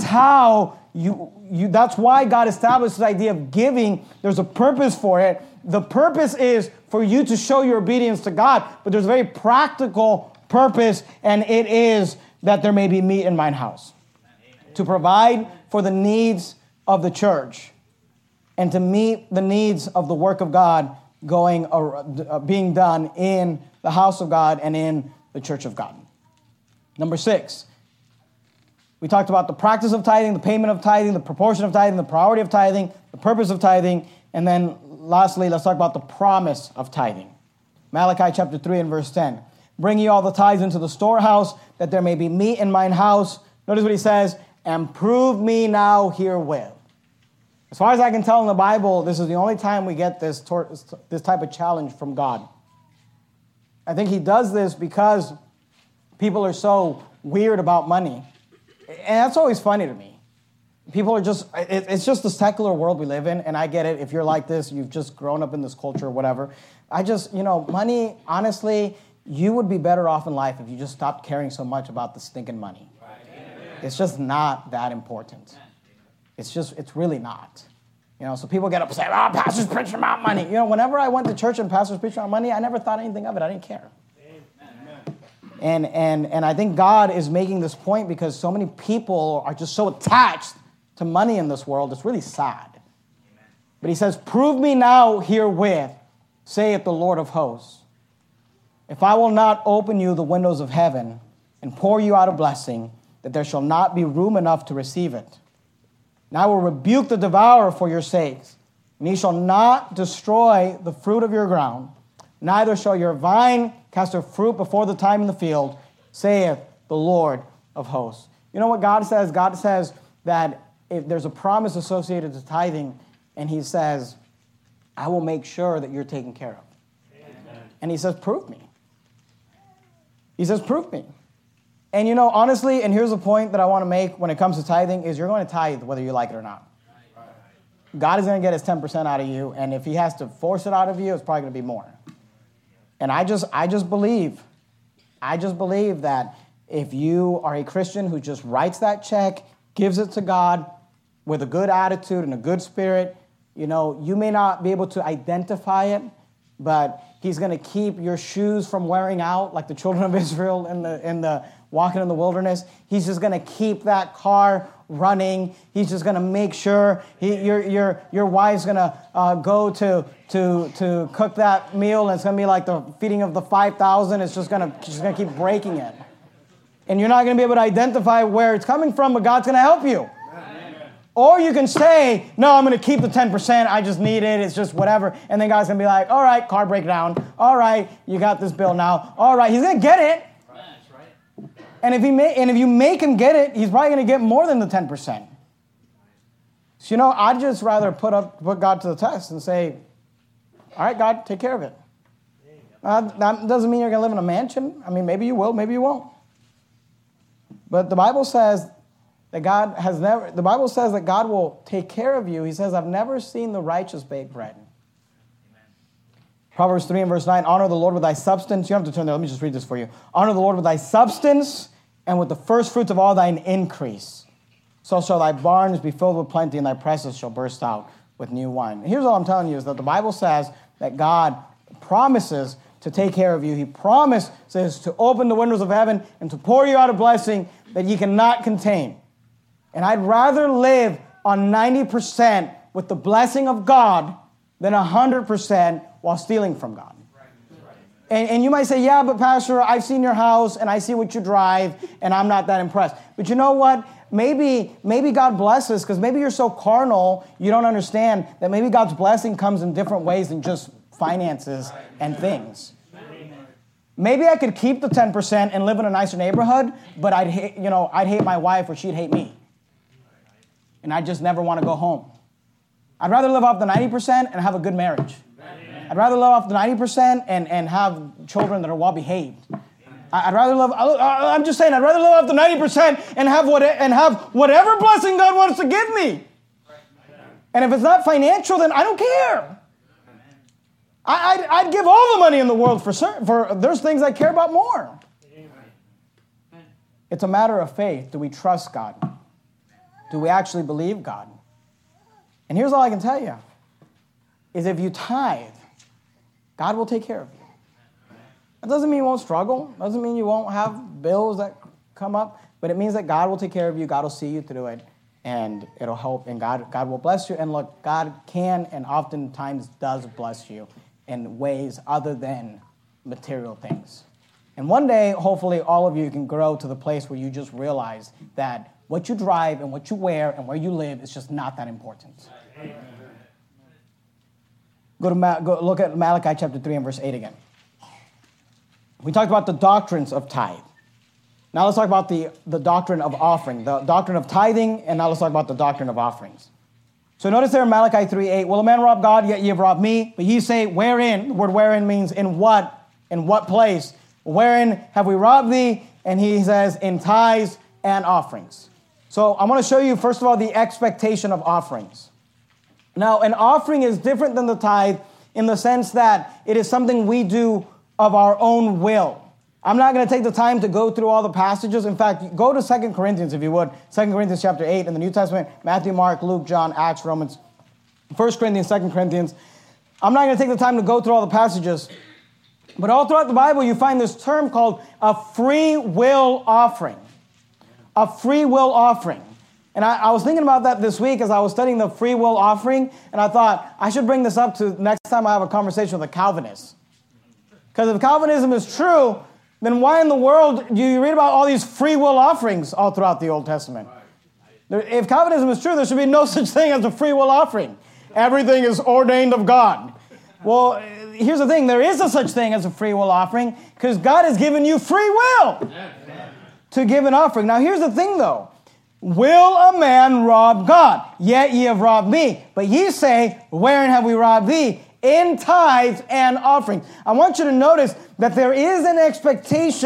why God established this idea of giving. There's a purpose for it. The purpose is for you to show your obedience to God, but there's a very practical purpose, and it is that there may be meat in mine house. Amen. To provide for the needs of the church and to meet the needs of the work of God being done in the house of God and in the church of God. Number 6, we talked about the practice of tithing, the payment of tithing, the proportion of tithing, the priority of tithing, the purpose of tithing, and then lastly, let's talk about the promise of tithing. Malachi chapter 3 and verse 10. Bring ye all the tithes into the storehouse, that there may be meat in mine house. Notice what he says, and prove me now herewith. As far as I can tell in the Bible, this is the only time we get this type of challenge from God. I think he does this because people are so weird about money. And that's always funny to me. People are just, it's just the secular world we live in, and I get it. If you're like this, you've just grown up in this culture or whatever. Money, honestly, you would be better off in life if you just stopped caring so much about the stinking money. It's just not that important. It's really not. So people get upset, pastor's preaching about money. Whenever I went to church and pastors preaching about money, I never thought anything of it. I didn't care. And I think God is making this point because so many people are just so attached to money in this world. It's really sad. But he says, prove me now herewith, saith the Lord of hosts. If I will not open you the windows of heaven and pour you out a blessing, that there shall not be room enough to receive it. And I will rebuke the devourer for your sakes, and he shall not destroy the fruit of your ground, neither shall your vine cast her fruit before the time in the field, saith the Lord of hosts. You know what God says? God says that if there's a promise associated to tithing, and he says, I will make sure that you're taken care of. Amen. And he says, prove me. He says, prove me. And honestly, and here's the point that I want to make when it comes to tithing, is you're going to tithe whether you like it or not. God is going to get his 10% out of you, and if he has to force it out of you, it's probably going to be more. And I just believe that if you are a Christian who just writes that check, gives it to God with a good attitude and a good spirit, you may not be able to identify it, but he's going to keep your shoes from wearing out like the children of Israel in the walking in the wilderness. He's just going to keep that car running. He's just going to make sure your wife's going to go to cook that meal, and it's going to be like the feeding of the 5,000. It's just going to keep breaking it. And you're not going to be able to identify where it's coming from, but God's going to help you. Or you can say, no, I'm going to keep the 10%. I just need it. It's just whatever. And then God's going to be like, all right, car breakdown. All right, you got this bill now. All right, he's going to get it. That's right. And if you make him get it, he's probably going to get more than the 10%. So, I'd just rather put God to the test and say, all right, God, take care of it. That doesn't mean you're going to live in a mansion. I mean, maybe you will, maybe you won't. But the Bible says that God will take care of you. He says, I've never seen the righteous bake bread. Amen. Proverbs 3 and verse 9, honor the Lord with thy substance. You don't have to turn there. Let me just read this for you. Honor the Lord with thy substance and with the first fruits of all thine increase. So shall thy barns be filled with plenty, and thy presses shall burst out with new wine. And here's all I'm telling you is that the Bible says that God promises to take care of you. He promises to open the windows of heaven and to pour you out a blessing that you cannot contain. And I'd rather live on 90% with the blessing of God than 100% while stealing from God. And you might say, yeah, but Pastor, I've seen your house and I see what you drive and I'm not that impressed. But you know what? Maybe God blesses because maybe you're so carnal, you don't understand that maybe God's blessing comes in different ways than just finances and things. Maybe I could keep the 10% and live in a nicer neighborhood, but I'd hate my wife or she'd hate me. And I just never want to go home. I'd rather live off the 90% and have a good marriage. I'd rather live off the 90% and have children that are well behaved. I'd rather live off the 90% and have whatever blessing God wants to give me. And if it's not financial, then I don't care. I'd give all the money in the world for there's things I care about more. It's a matter of faith. Do we trust God? Do we actually believe God? And here's all I can tell you, is if you tithe, God will take care of you. That doesn't mean you won't struggle. Doesn't mean you won't have bills that come up, but it means that God will take care of you. God will see you through it, and it'll help, and God will bless you. And look, God can and oftentimes does bless you in ways other than material things. And one day, hopefully, all of you can grow to the place where you just realize that what you drive and what you wear and where you live is just not that important. Go look at Malachi chapter 3 and verse 8 again. We talked about the doctrines of tithe. Now let's talk about the doctrine of offering, the doctrine of tithing, and now let's talk about the doctrine of offerings. So notice there in Malachi 3:8, will a man rob God, yet ye have robbed me? But ye say, wherein? The word wherein means in what? In what place? Wherein have we robbed thee? And he says, in tithes and offerings. So I want to show you, first of all, the expectation of offerings. Now, an offering is different than the tithe in the sense that it is something we do of our own will. I'm not going to take the time to go through all the passages. In fact, go to 2 Corinthians, if you would. 2 Corinthians chapter 8 in the New Testament, Matthew, Mark, Luke, John, Acts, Romans, 1 Corinthians, 2 Corinthians. I'm not going to take the time to go through all the passages. But all throughout the Bible, you find this term called a free will offering. A free will offering. And I was thinking about that this week as I was studying the free will offering, and I thought I should bring this up to next time I have a conversation with a Calvinist. Because if Calvinism is true, then why in the world do you read about all these free will offerings all throughout the Old Testament? If Calvinism is true, there should be no such thing as a free will offering. Everything is ordained of God. Well, here's the thing. There is a such thing as a free will offering because God has given you free will to give an offering. Now, here's the thing, though. Will a man rob God? Yet ye have robbed me. But ye say, wherein have we robbed thee? In tithes and offerings. I want you to notice that there is an expectation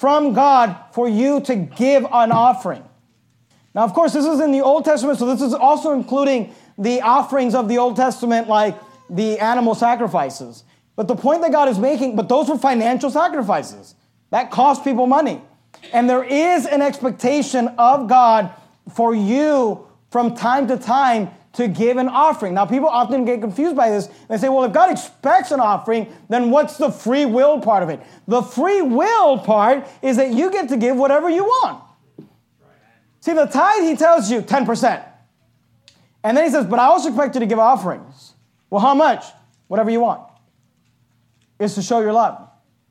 from God for you to give an offering. Now, of course, this is in the Old Testament, so this is also including the offerings of the Old Testament, like the animal sacrifices. But the point that God is making, but those were financial sacrifices. That cost people money. And there is an expectation of God for you from time to time to give an offering. Now, people often get confused by this. They say, well, if God expects an offering, then what's the free will part of it? The free will part is that you get to give whatever you want. See, the tithe, he tells you 10%. And then he says, but I also expect you to give offerings. Well, how much? Whatever you want. It's to show your love.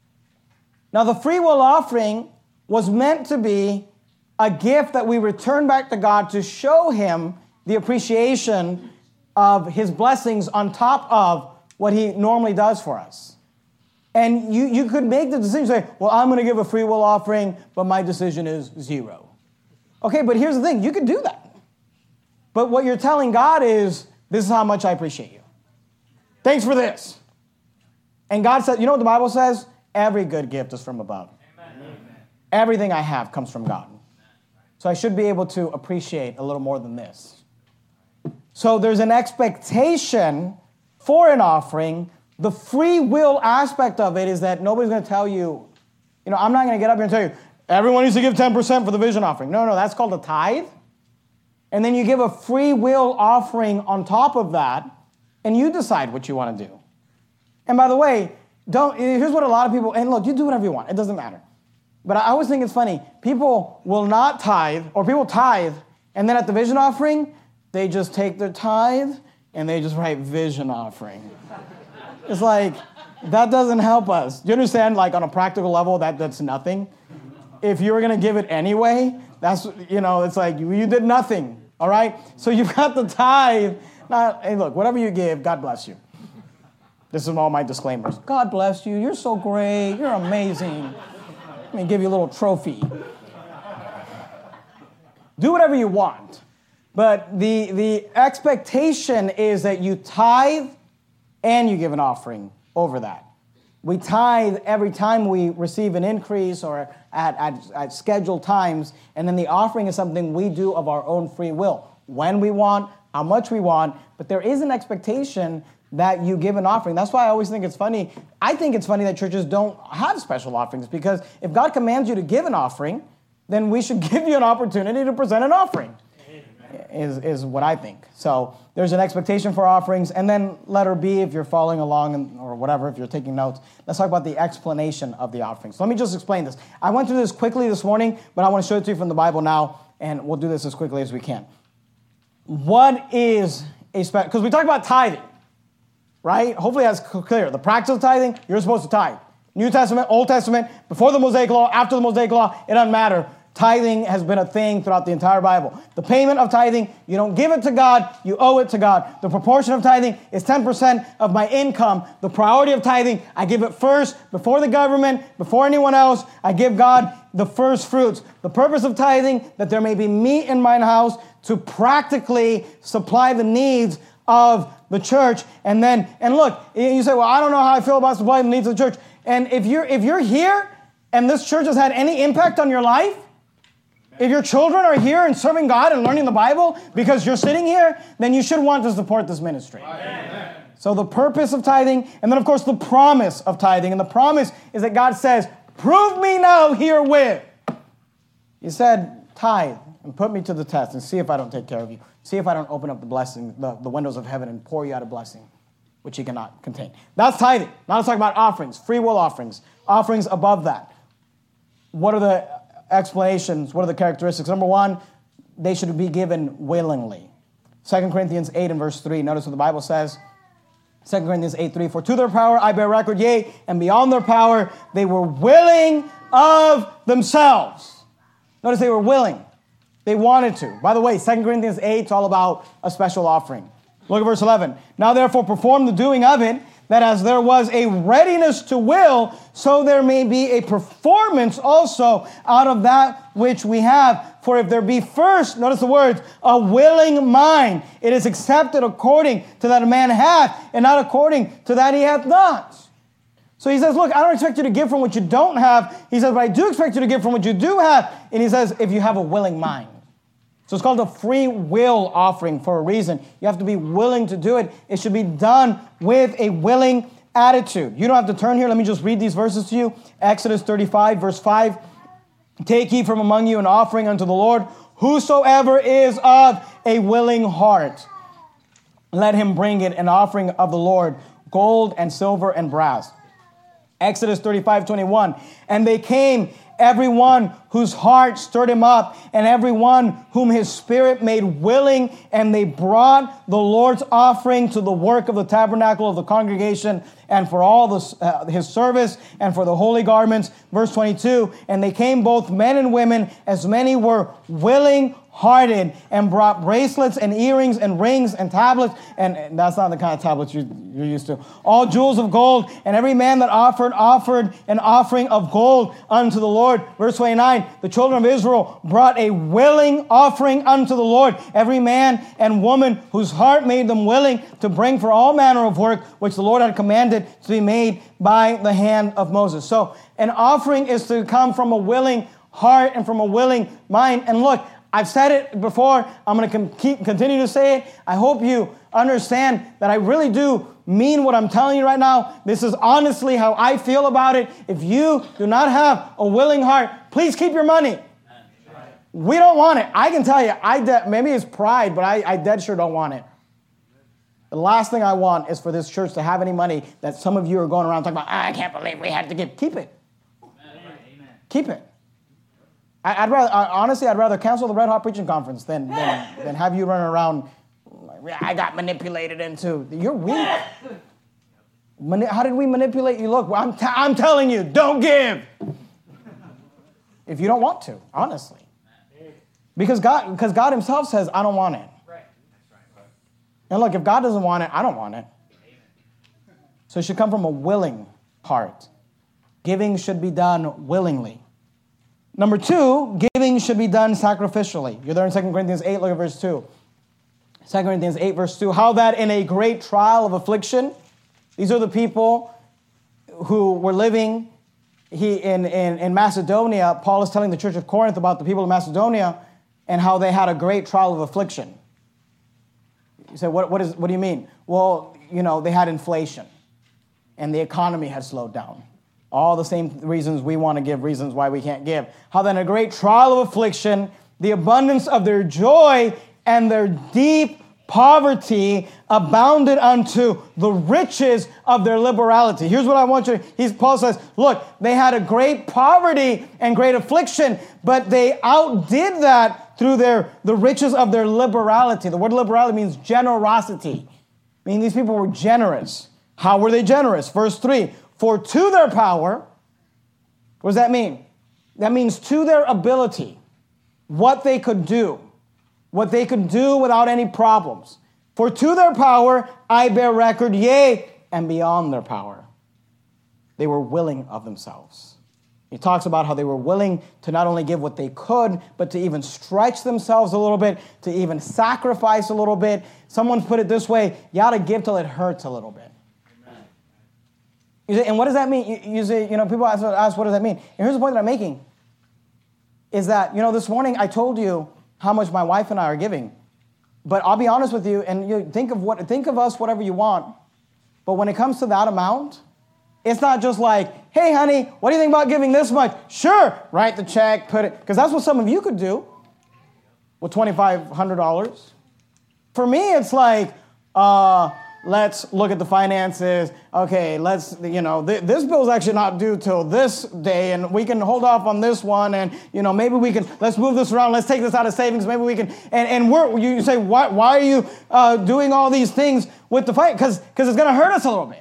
Now, the free will offering was meant to be a gift that we return back to God to show him the appreciation of his blessings on top of what he normally does for us. And you could make the decision, say, well, I'm going to give a free will offering, but my decision is 0. Okay, but here's the thing. You could do that. But what you're telling God is, this is how much I appreciate you. Thanks for this. And God said, you know what the Bible says? Every good gift is from above. Amen. Everything I have comes from God. So I should be able to appreciate a little more than this. So there's an expectation for an offering. The free will aspect of it is that nobody's going to tell you, I'm not going to get up here and tell you, everyone needs to give 10% for the vision offering. No, that's called a tithe. And then you give a free will offering on top of that, and you decide what you want to do. And by the way, here's what a lot of people, and look, you do whatever you want. It doesn't matter. But I always think it's funny. People will not tithe, or people tithe, and then at the vision offering, they just take their tithe, and they just write vision offering. It's like, that doesn't help us. Do you understand, like, on a practical level, that's nothing? If you were going to give it anyway, it's like, you did nothing, all right? So you've got the tithe. Now, hey, look, whatever you give, God bless you. This is all my disclaimers. God bless you. You're so great. You're amazing. Let me give you a little trophy. Do whatever you want. But the expectation is that you tithe and you give an offering over that. We tithe every time we receive an increase or at scheduled times, and then the offering is something we do of our own free will. When we want, how much we want, but there is an expectation that you give an offering. That's why I always think it's funny. I think it's funny that churches don't have special offerings, because if God commands you to give an offering, then we should give you an opportunity to present an offering, is what I think. So there's an expectation for offerings. And then letter B, if you're following along or whatever, if you're taking notes, let's talk about the explanation of the offerings. So let me just explain this. I went through this quickly this morning, but I want to show it to you from the Bible now, and we'll do this as quickly as we can. What is a special, because we talk about tithing, right? Hopefully that's clear. The practice of tithing, you're supposed to tithe. New Testament, Old Testament, before the Mosaic Law, after the Mosaic Law, it doesn't matter. Tithing has been a thing throughout the entire Bible. The payment of tithing, you don't give it to God, you owe it to God. The proportion of tithing is 10% of my income. The priority of tithing, I give it first, before the government, before anyone else. I give God the first fruits. The purpose of tithing, that there may be meat in mine house to practically supply the needs of the church. And look, you say, well, I don't know how I feel about supplying the needs of the church. And if you're here and this church has had any impact on your life, if your children are here and serving God and learning the Bible because you're sitting here, then you should want to support this ministry. Amen. So the purpose of tithing, and then of course the promise of tithing. And the promise is that God says, prove me now herewith. He said, tithe and put me to the test and see if I don't take care of you. See if I don't open up the blessing, the windows of heaven and pour you out a blessing, which he cannot contain. That's tithing. Now let's talk about offerings, free will offerings, offerings above that. What are the explanations? What are the characteristics? Number one, they should be given willingly. 2 Corinthians 8 and verse 3. Notice what the Bible says. 2 Corinthians 8:3. For to their power I bear record, yea, and beyond their power they were willing of themselves. Notice they were willing. They wanted to. By the way, 2 Corinthians 8 is all about a special offering. Look at verse 11. Now therefore perform the doing of it, that as there was a readiness to will, so there may be a performance also out of that which we have. For if there be first, notice the words, a willing mind, it is accepted according to that a man hath, and not according to that he hath not. So he says, look, I don't expect you to give from what you don't have. He says, but I do expect you to give from what you do have. And he says, if you have a willing mind. So it's called a free will offering for a reason. You have to be willing to do it. It should be done with a willing attitude. You don't have to turn here. Let me just read these verses to you. Exodus 35, verse 5. Take ye from among you an offering unto the Lord. Whosoever is of a willing heart, let him bring it, an offering of the Lord, gold and silver and brass. Exodus 35:21. And they came, everyone whose heart stirred him up, and everyone whom his spirit made willing, and they brought the Lord's offering to the work of the tabernacle of the congregation, and for all his service, and for the holy garments. Verse 22, and they came both men and women, as many were willing-hearted, and brought bracelets and earrings and rings and tablets, and that's not the kind of tablets you're used to. All jewels of gold, and every man that offered an offering of gold unto the Lord. Verse 29, the children of Israel brought a willing offering unto the Lord, every man and woman whose heart made them willing to bring for all manner of work, which the Lord had commanded to be made by the hand of Moses. So an offering is to come from a willing heart and from a willing mind. And look, I've said it before. I'm going to continue to say it. I hope you understand that I really do mean what I'm telling you right now. This is honestly how I feel about it. If you do not have a willing heart, please keep your money. We don't want it. I can tell you, maybe it's pride, but I dead sure don't want it. The last thing I want is for this church to have any money that some of you are going around talking about, I can't believe we had to give. Keep it. Amen. Keep it. I'd rather cancel the Red Hot Preaching Conference than have you run around, I got manipulated into. You're weak. How did we manipulate you? Look, I'm telling you, don't give. If you don't want to, honestly. Because God himself says, I don't want it. And look, if God doesn't want it, I don't want it. So it should come from a willing heart. Giving should be done willingly. Number 2, giving should be done sacrificially. You're there in 2 Corinthians 8, look at verse 2. 2 Corinthians 8, verse 2. How that in a great trial of affliction, these are the people who were living in Macedonia. Paul is telling the church of Corinth about the people of Macedonia and how they had a great trial of affliction. You say, what do you mean? Well, they had inflation and the economy had slowed down. All the same reasons we want to give, reasons why we can't give. How then a great trial of affliction, the abundance of their joy and their deep poverty abounded unto the riches of their liberality. Here's what I want you to, Paul says, look, they had a great poverty and great affliction, but they outdid that through the riches of their liberality. The word liberality means generosity. Meaning these people were generous. How were they generous? Verse 3, for to their power, what does that mean? That means to their ability, what they could do without any problems. For to their power, I bear record, yea, and beyond their power. They were willing of themselves. He talks about how they were willing to not only give what they could, but to even stretch themselves a little bit, to even sacrifice a little bit. Someone put it this way, you ought to give till it hurts a little bit. You say, and what does that mean? You say, people ask, what does that mean? And here's the point that I'm making, is that, this morning I told you how much my wife and I are giving. But I'll be honest with you, and you think of us whatever you want, but when it comes to that amount, it's not just like, hey, honey, what do you think about giving this much? Sure, write the check, put it, because that's what some of you could do with $2,500. For me, it's like, let's look at the finances. Okay, this bill's actually not due till this day, and we can hold off on this one, and, maybe let's move this around, let's take this out of savings, maybe we can, you say, why are you doing all these things with the fight? Because it's going to hurt us a little bit.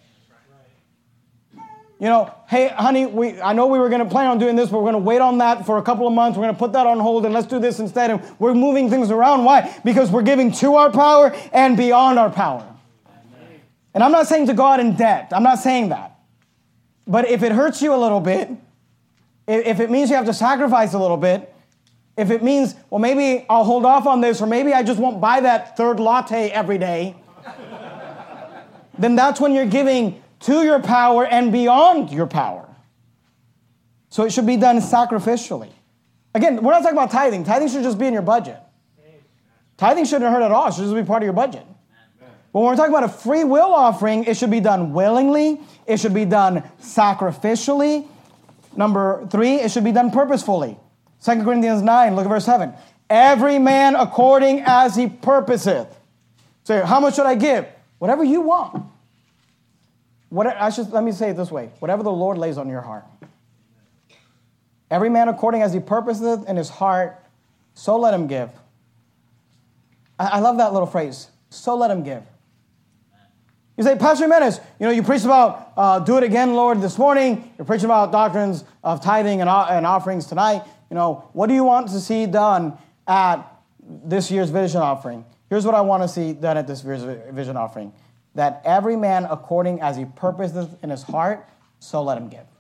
Hey, honey, I know we were going to plan on doing this, but we're going to wait on that for a couple of months. We're going to put that on hold, and let's do this instead. And we're moving things around. Why? Because we're giving to our power and beyond our power. And I'm not saying to go out in debt. I'm not saying that. But if it hurts you a little bit, if it means you have to sacrifice a little bit, if it means, well, maybe I'll hold off on this, or maybe I just won't buy that third latte every day, then that's when you're giving to your power and beyond your power. So it should be done sacrificially. Again, we're not talking about tithing. Tithing should just be in your budget. Tithing shouldn't hurt at all. It should just be part of your budget. But when we're talking about a free will offering, it should be done willingly. It should be done sacrificially. Number 3, it should be done purposefully. 2 Corinthians 9, look at verse 7. Every man according as he purposeth. So how much should I give? Whatever you want. Let me say it this way. Whatever the Lord lays on your heart. Every man according as he purposeth in his heart, so let him give. I love that little phrase. So let him give. You say, Pastor Jimenez, you preached about do it again, Lord, this morning. You're preaching about doctrines of tithing and offerings tonight. What do you want to see done at this year's vision offering? Here's what I want to see done at this year's vision offering. That every man according as he purposeth in his heart, so let him give.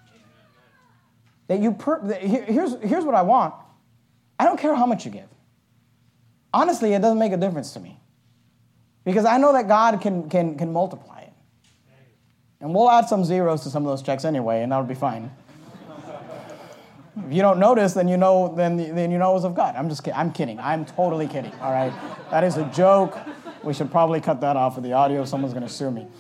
Here's what I want. I don't care how much you give. Honestly, it doesn't make a difference to me. Because I know that God can multiply it. And we'll add some zeros to some of those checks anyway, and that'll be fine. If you don't notice, then you know it was of God. I'm just kidding. I'm kidding. I'm totally kidding. All right? That is a joke. We should probably cut that off of the audio. Someone's going to sue me.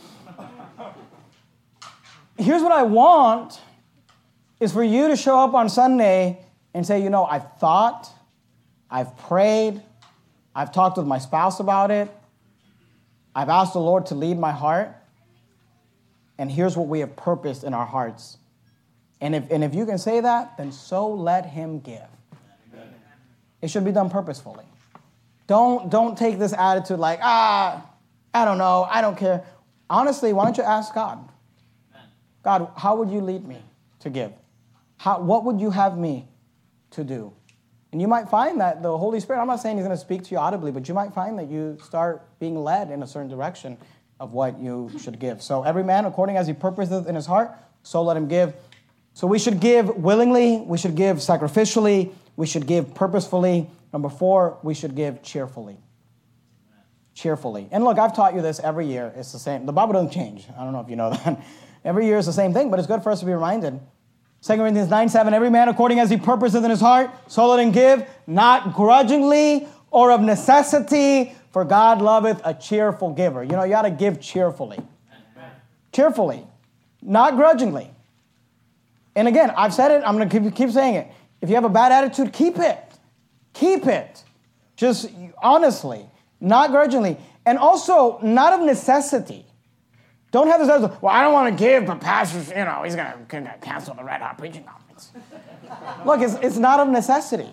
Here's what I want is for you to show up on Sunday and say, I've thought, I've prayed, I've talked with my spouse about it, I've asked the Lord to lead my heart, and here's what we have purposed in our hearts. And if you can say that, then so let him give. Amen. It should be done purposefully. Don't take this attitude like, I don't know, I don't care. Honestly, why don't you ask God? God, how would you lead me to give? What would you have me to do? And you might find that the Holy Spirit, I'm not saying he's going to speak to you audibly, but you might find that you start being led in a certain direction of what you should give. So every man, according as he purposeth in his heart, so let him give. So we should give willingly, we should give sacrificially, we should give purposefully. Number 4, we should give cheerfully. Cheerfully. And look, I've taught you this every year. It's the same. The Bible doesn't change. I don't know if you know that. Every year is the same thing, but it's good for us to be reminded. 2 Corinthians 9:7, every man according as he purposeth in his heart, so let him give, not grudgingly or of necessity, for God loveth a cheerful giver. You got to give cheerfully. Amen. Cheerfully, not grudgingly. And again, I've said it, I'm going to keep saying it. If you have a bad attitude, keep it. Keep it. Just honestly, not grudgingly. And also, not of necessity. Don't have this attitude, well, I don't want to give, but pastor's, he's going to cancel the Red Hot Preaching Conference. Look, it's not of necessity.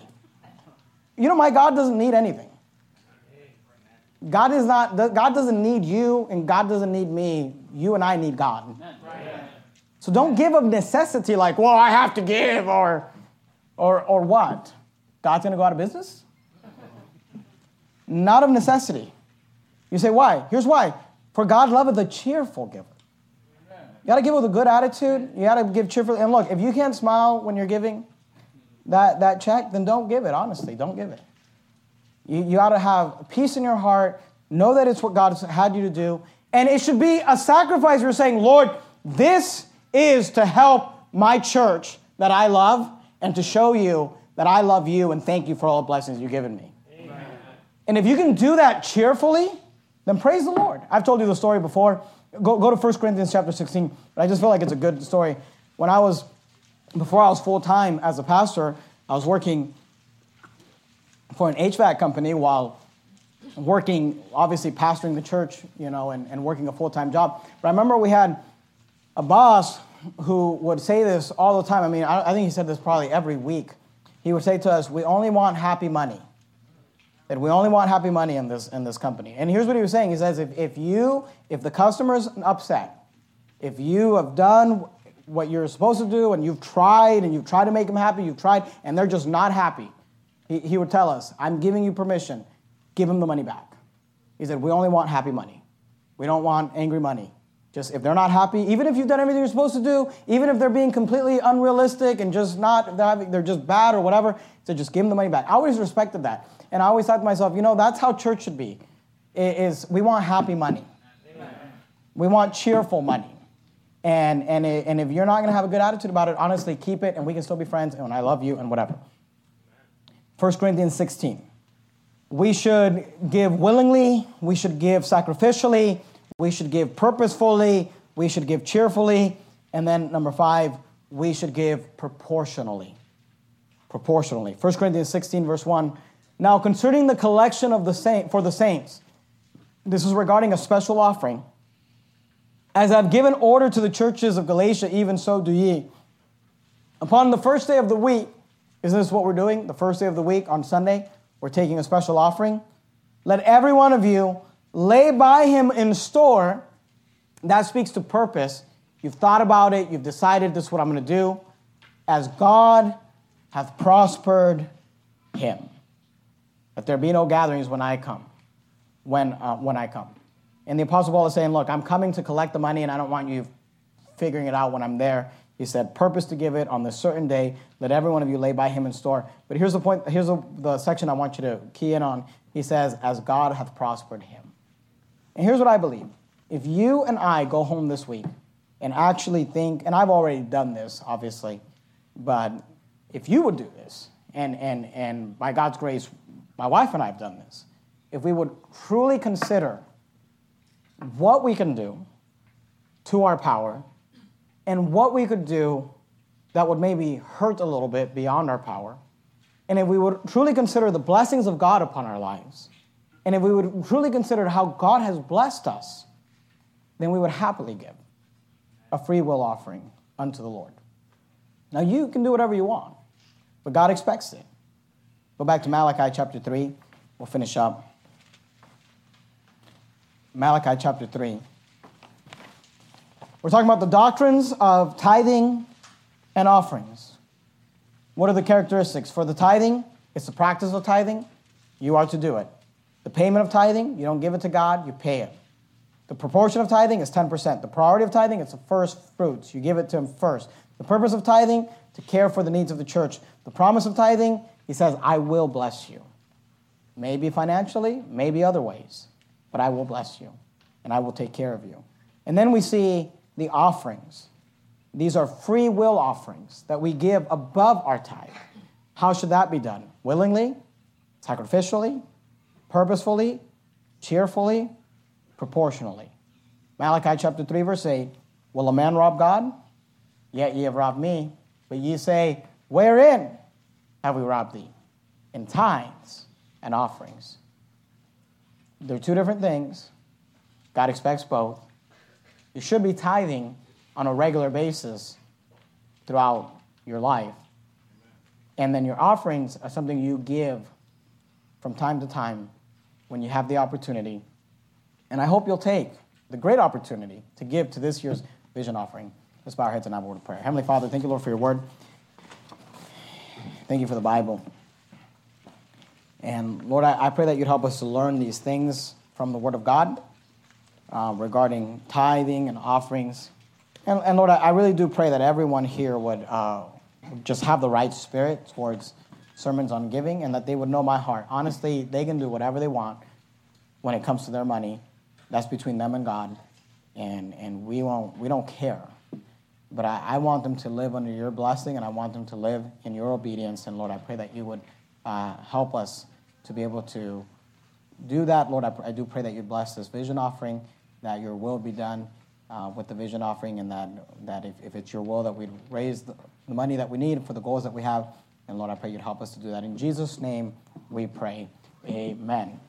My God doesn't need anything. God doesn't need you, and God doesn't need me. You and I need God. So don't give of necessity like, well, I have to give, or what? God's going to go out of business? Not of necessity. You say, why? Here's why. For God loveth a cheerful giver. You got to give with a good attitude. You got to give cheerfully. And look, if you can't smile when you're giving that check, then don't give it, honestly. Don't give it. You got to have peace in your heart. Know that it's what God has had you to do. And it should be a sacrifice. You're saying, Lord, this is to help my church that I love and to show you that I love you and thank you for all the blessings you've given me. Amen. And if you can do that cheerfully, then praise the Lord. I've told you the story before. Go to 1 Corinthians chapter 16. But I just feel like it's a good story. Before I was full-time as a pastor, I was working for an HVAC company while working, obviously pastoring the church, and working a full-time job. But I remember we had a boss who would say this all the time. I mean, I think he said this probably every week. He would say to us, we only want happy money. That we only want happy money in this company. And here's what he was saying. He says, if the customer's upset, if you have done what you're supposed to do and you've tried to make them happy, and they're just not happy, he would tell us, I'm giving you permission, give them the money back. He said, we only want happy money. We don't want angry money. Just if they're not happy, even if you've done everything you're supposed to do, even if they're being completely unrealistic and they're just bad or whatever, so just give them the money back. I always respected that. And I always thought to myself, that's how church should be, is we want happy money. Amen. We want cheerful money. And if you're not going to have a good attitude about it, honestly, keep it, and we can still be friends, and I love you, and whatever. 1 Corinthians 16. We should give willingly. We should give sacrificially. We should give purposefully. We should give cheerfully. And then number 5, we should give proportionally. Proportionally. 1 Corinthians 16, verse 1. Now, concerning the collection of for the saints, this is regarding a special offering. As I've given order to the churches of Galatia, even so do ye. Upon the first day of the week, isn't this what we're doing? The first day of the week on Sunday, we're taking a special offering. Let every one of you lay by him in store. That speaks to purpose. You've thought about it. You've decided this is what I'm going to do. As God hath prospered him. That there be no gatherings when I come. When I come. And the Apostle Paul is saying, look, I'm coming to collect the money, and I don't want you figuring it out when I'm there. He said, purpose to give it on this certain day. Let every one of you lay by him in store. But here's the point. Here's the section I want you to key in on. He says, as God hath prospered him. And here's what I believe. If you and I go home this week and actually think, and I've already done this, obviously, but if you would do this, and by God's grace, my wife and I have done this, if we would truly consider what we can do to our power and what we could do that would maybe hurt a little bit beyond our power, and if we would truly consider the blessings of God upon our lives, and if we would truly consider how God has blessed us, then we would happily give a free will offering unto the Lord. Now, you can do whatever you want, but God expects it. Go back to Malachi chapter 3. We'll finish up. Malachi chapter 3. We're talking about the doctrines of tithing and offerings. What are the characteristics? For the tithing, it's the practice of tithing. You are to do it. The payment of tithing, you don't give it to God, you pay it. The proportion of tithing is 10%. The priority of tithing, it's the first fruits. You give it to him first. The purpose of tithing, to care for the needs of the church. The promise of tithing, he says, I will bless you. Maybe financially, maybe other ways. But I will bless you, and I will take care of you. And then we see the offerings. These are free will offerings that we give above our tithe. How should that be done? Willingly, sacrificially, purposefully, cheerfully, proportionally. Malachi chapter 3, verse 8, will a man rob God? Yet ye have robbed me. But ye say, wherein have we robbed thee? In tithes and offerings. They're two different things. God expects both. You should be tithing on a regular basis throughout your life. And then your offerings are something you give from time to time when you have the opportunity. And I hope you'll take the great opportunity to give to this year's vision offering. Let's bow our heads and have a word of prayer. Heavenly Father, thank you, Lord, for your word. Thank you for the Bible. And Lord, I pray that you'd help us to learn these things from the Word of God regarding tithing and offerings. And Lord, I really do pray that everyone here would just have the right spirit towards sermons on giving, and that they would know my heart. Honestly, they can do whatever they want when it comes to their money. That's between them and God, and we don't care. But I want them to live under your blessing, and I want them to live in your obedience. And Lord, I pray that you would help us to be able to do that. Lord, I do pray that you bless this vision offering, that your will be done with the vision offering, and that if it's your will that we'd raise the money that we need for the goals that we have. And Lord, I pray you'd help us to do that. In Jesus' name we pray. Amen.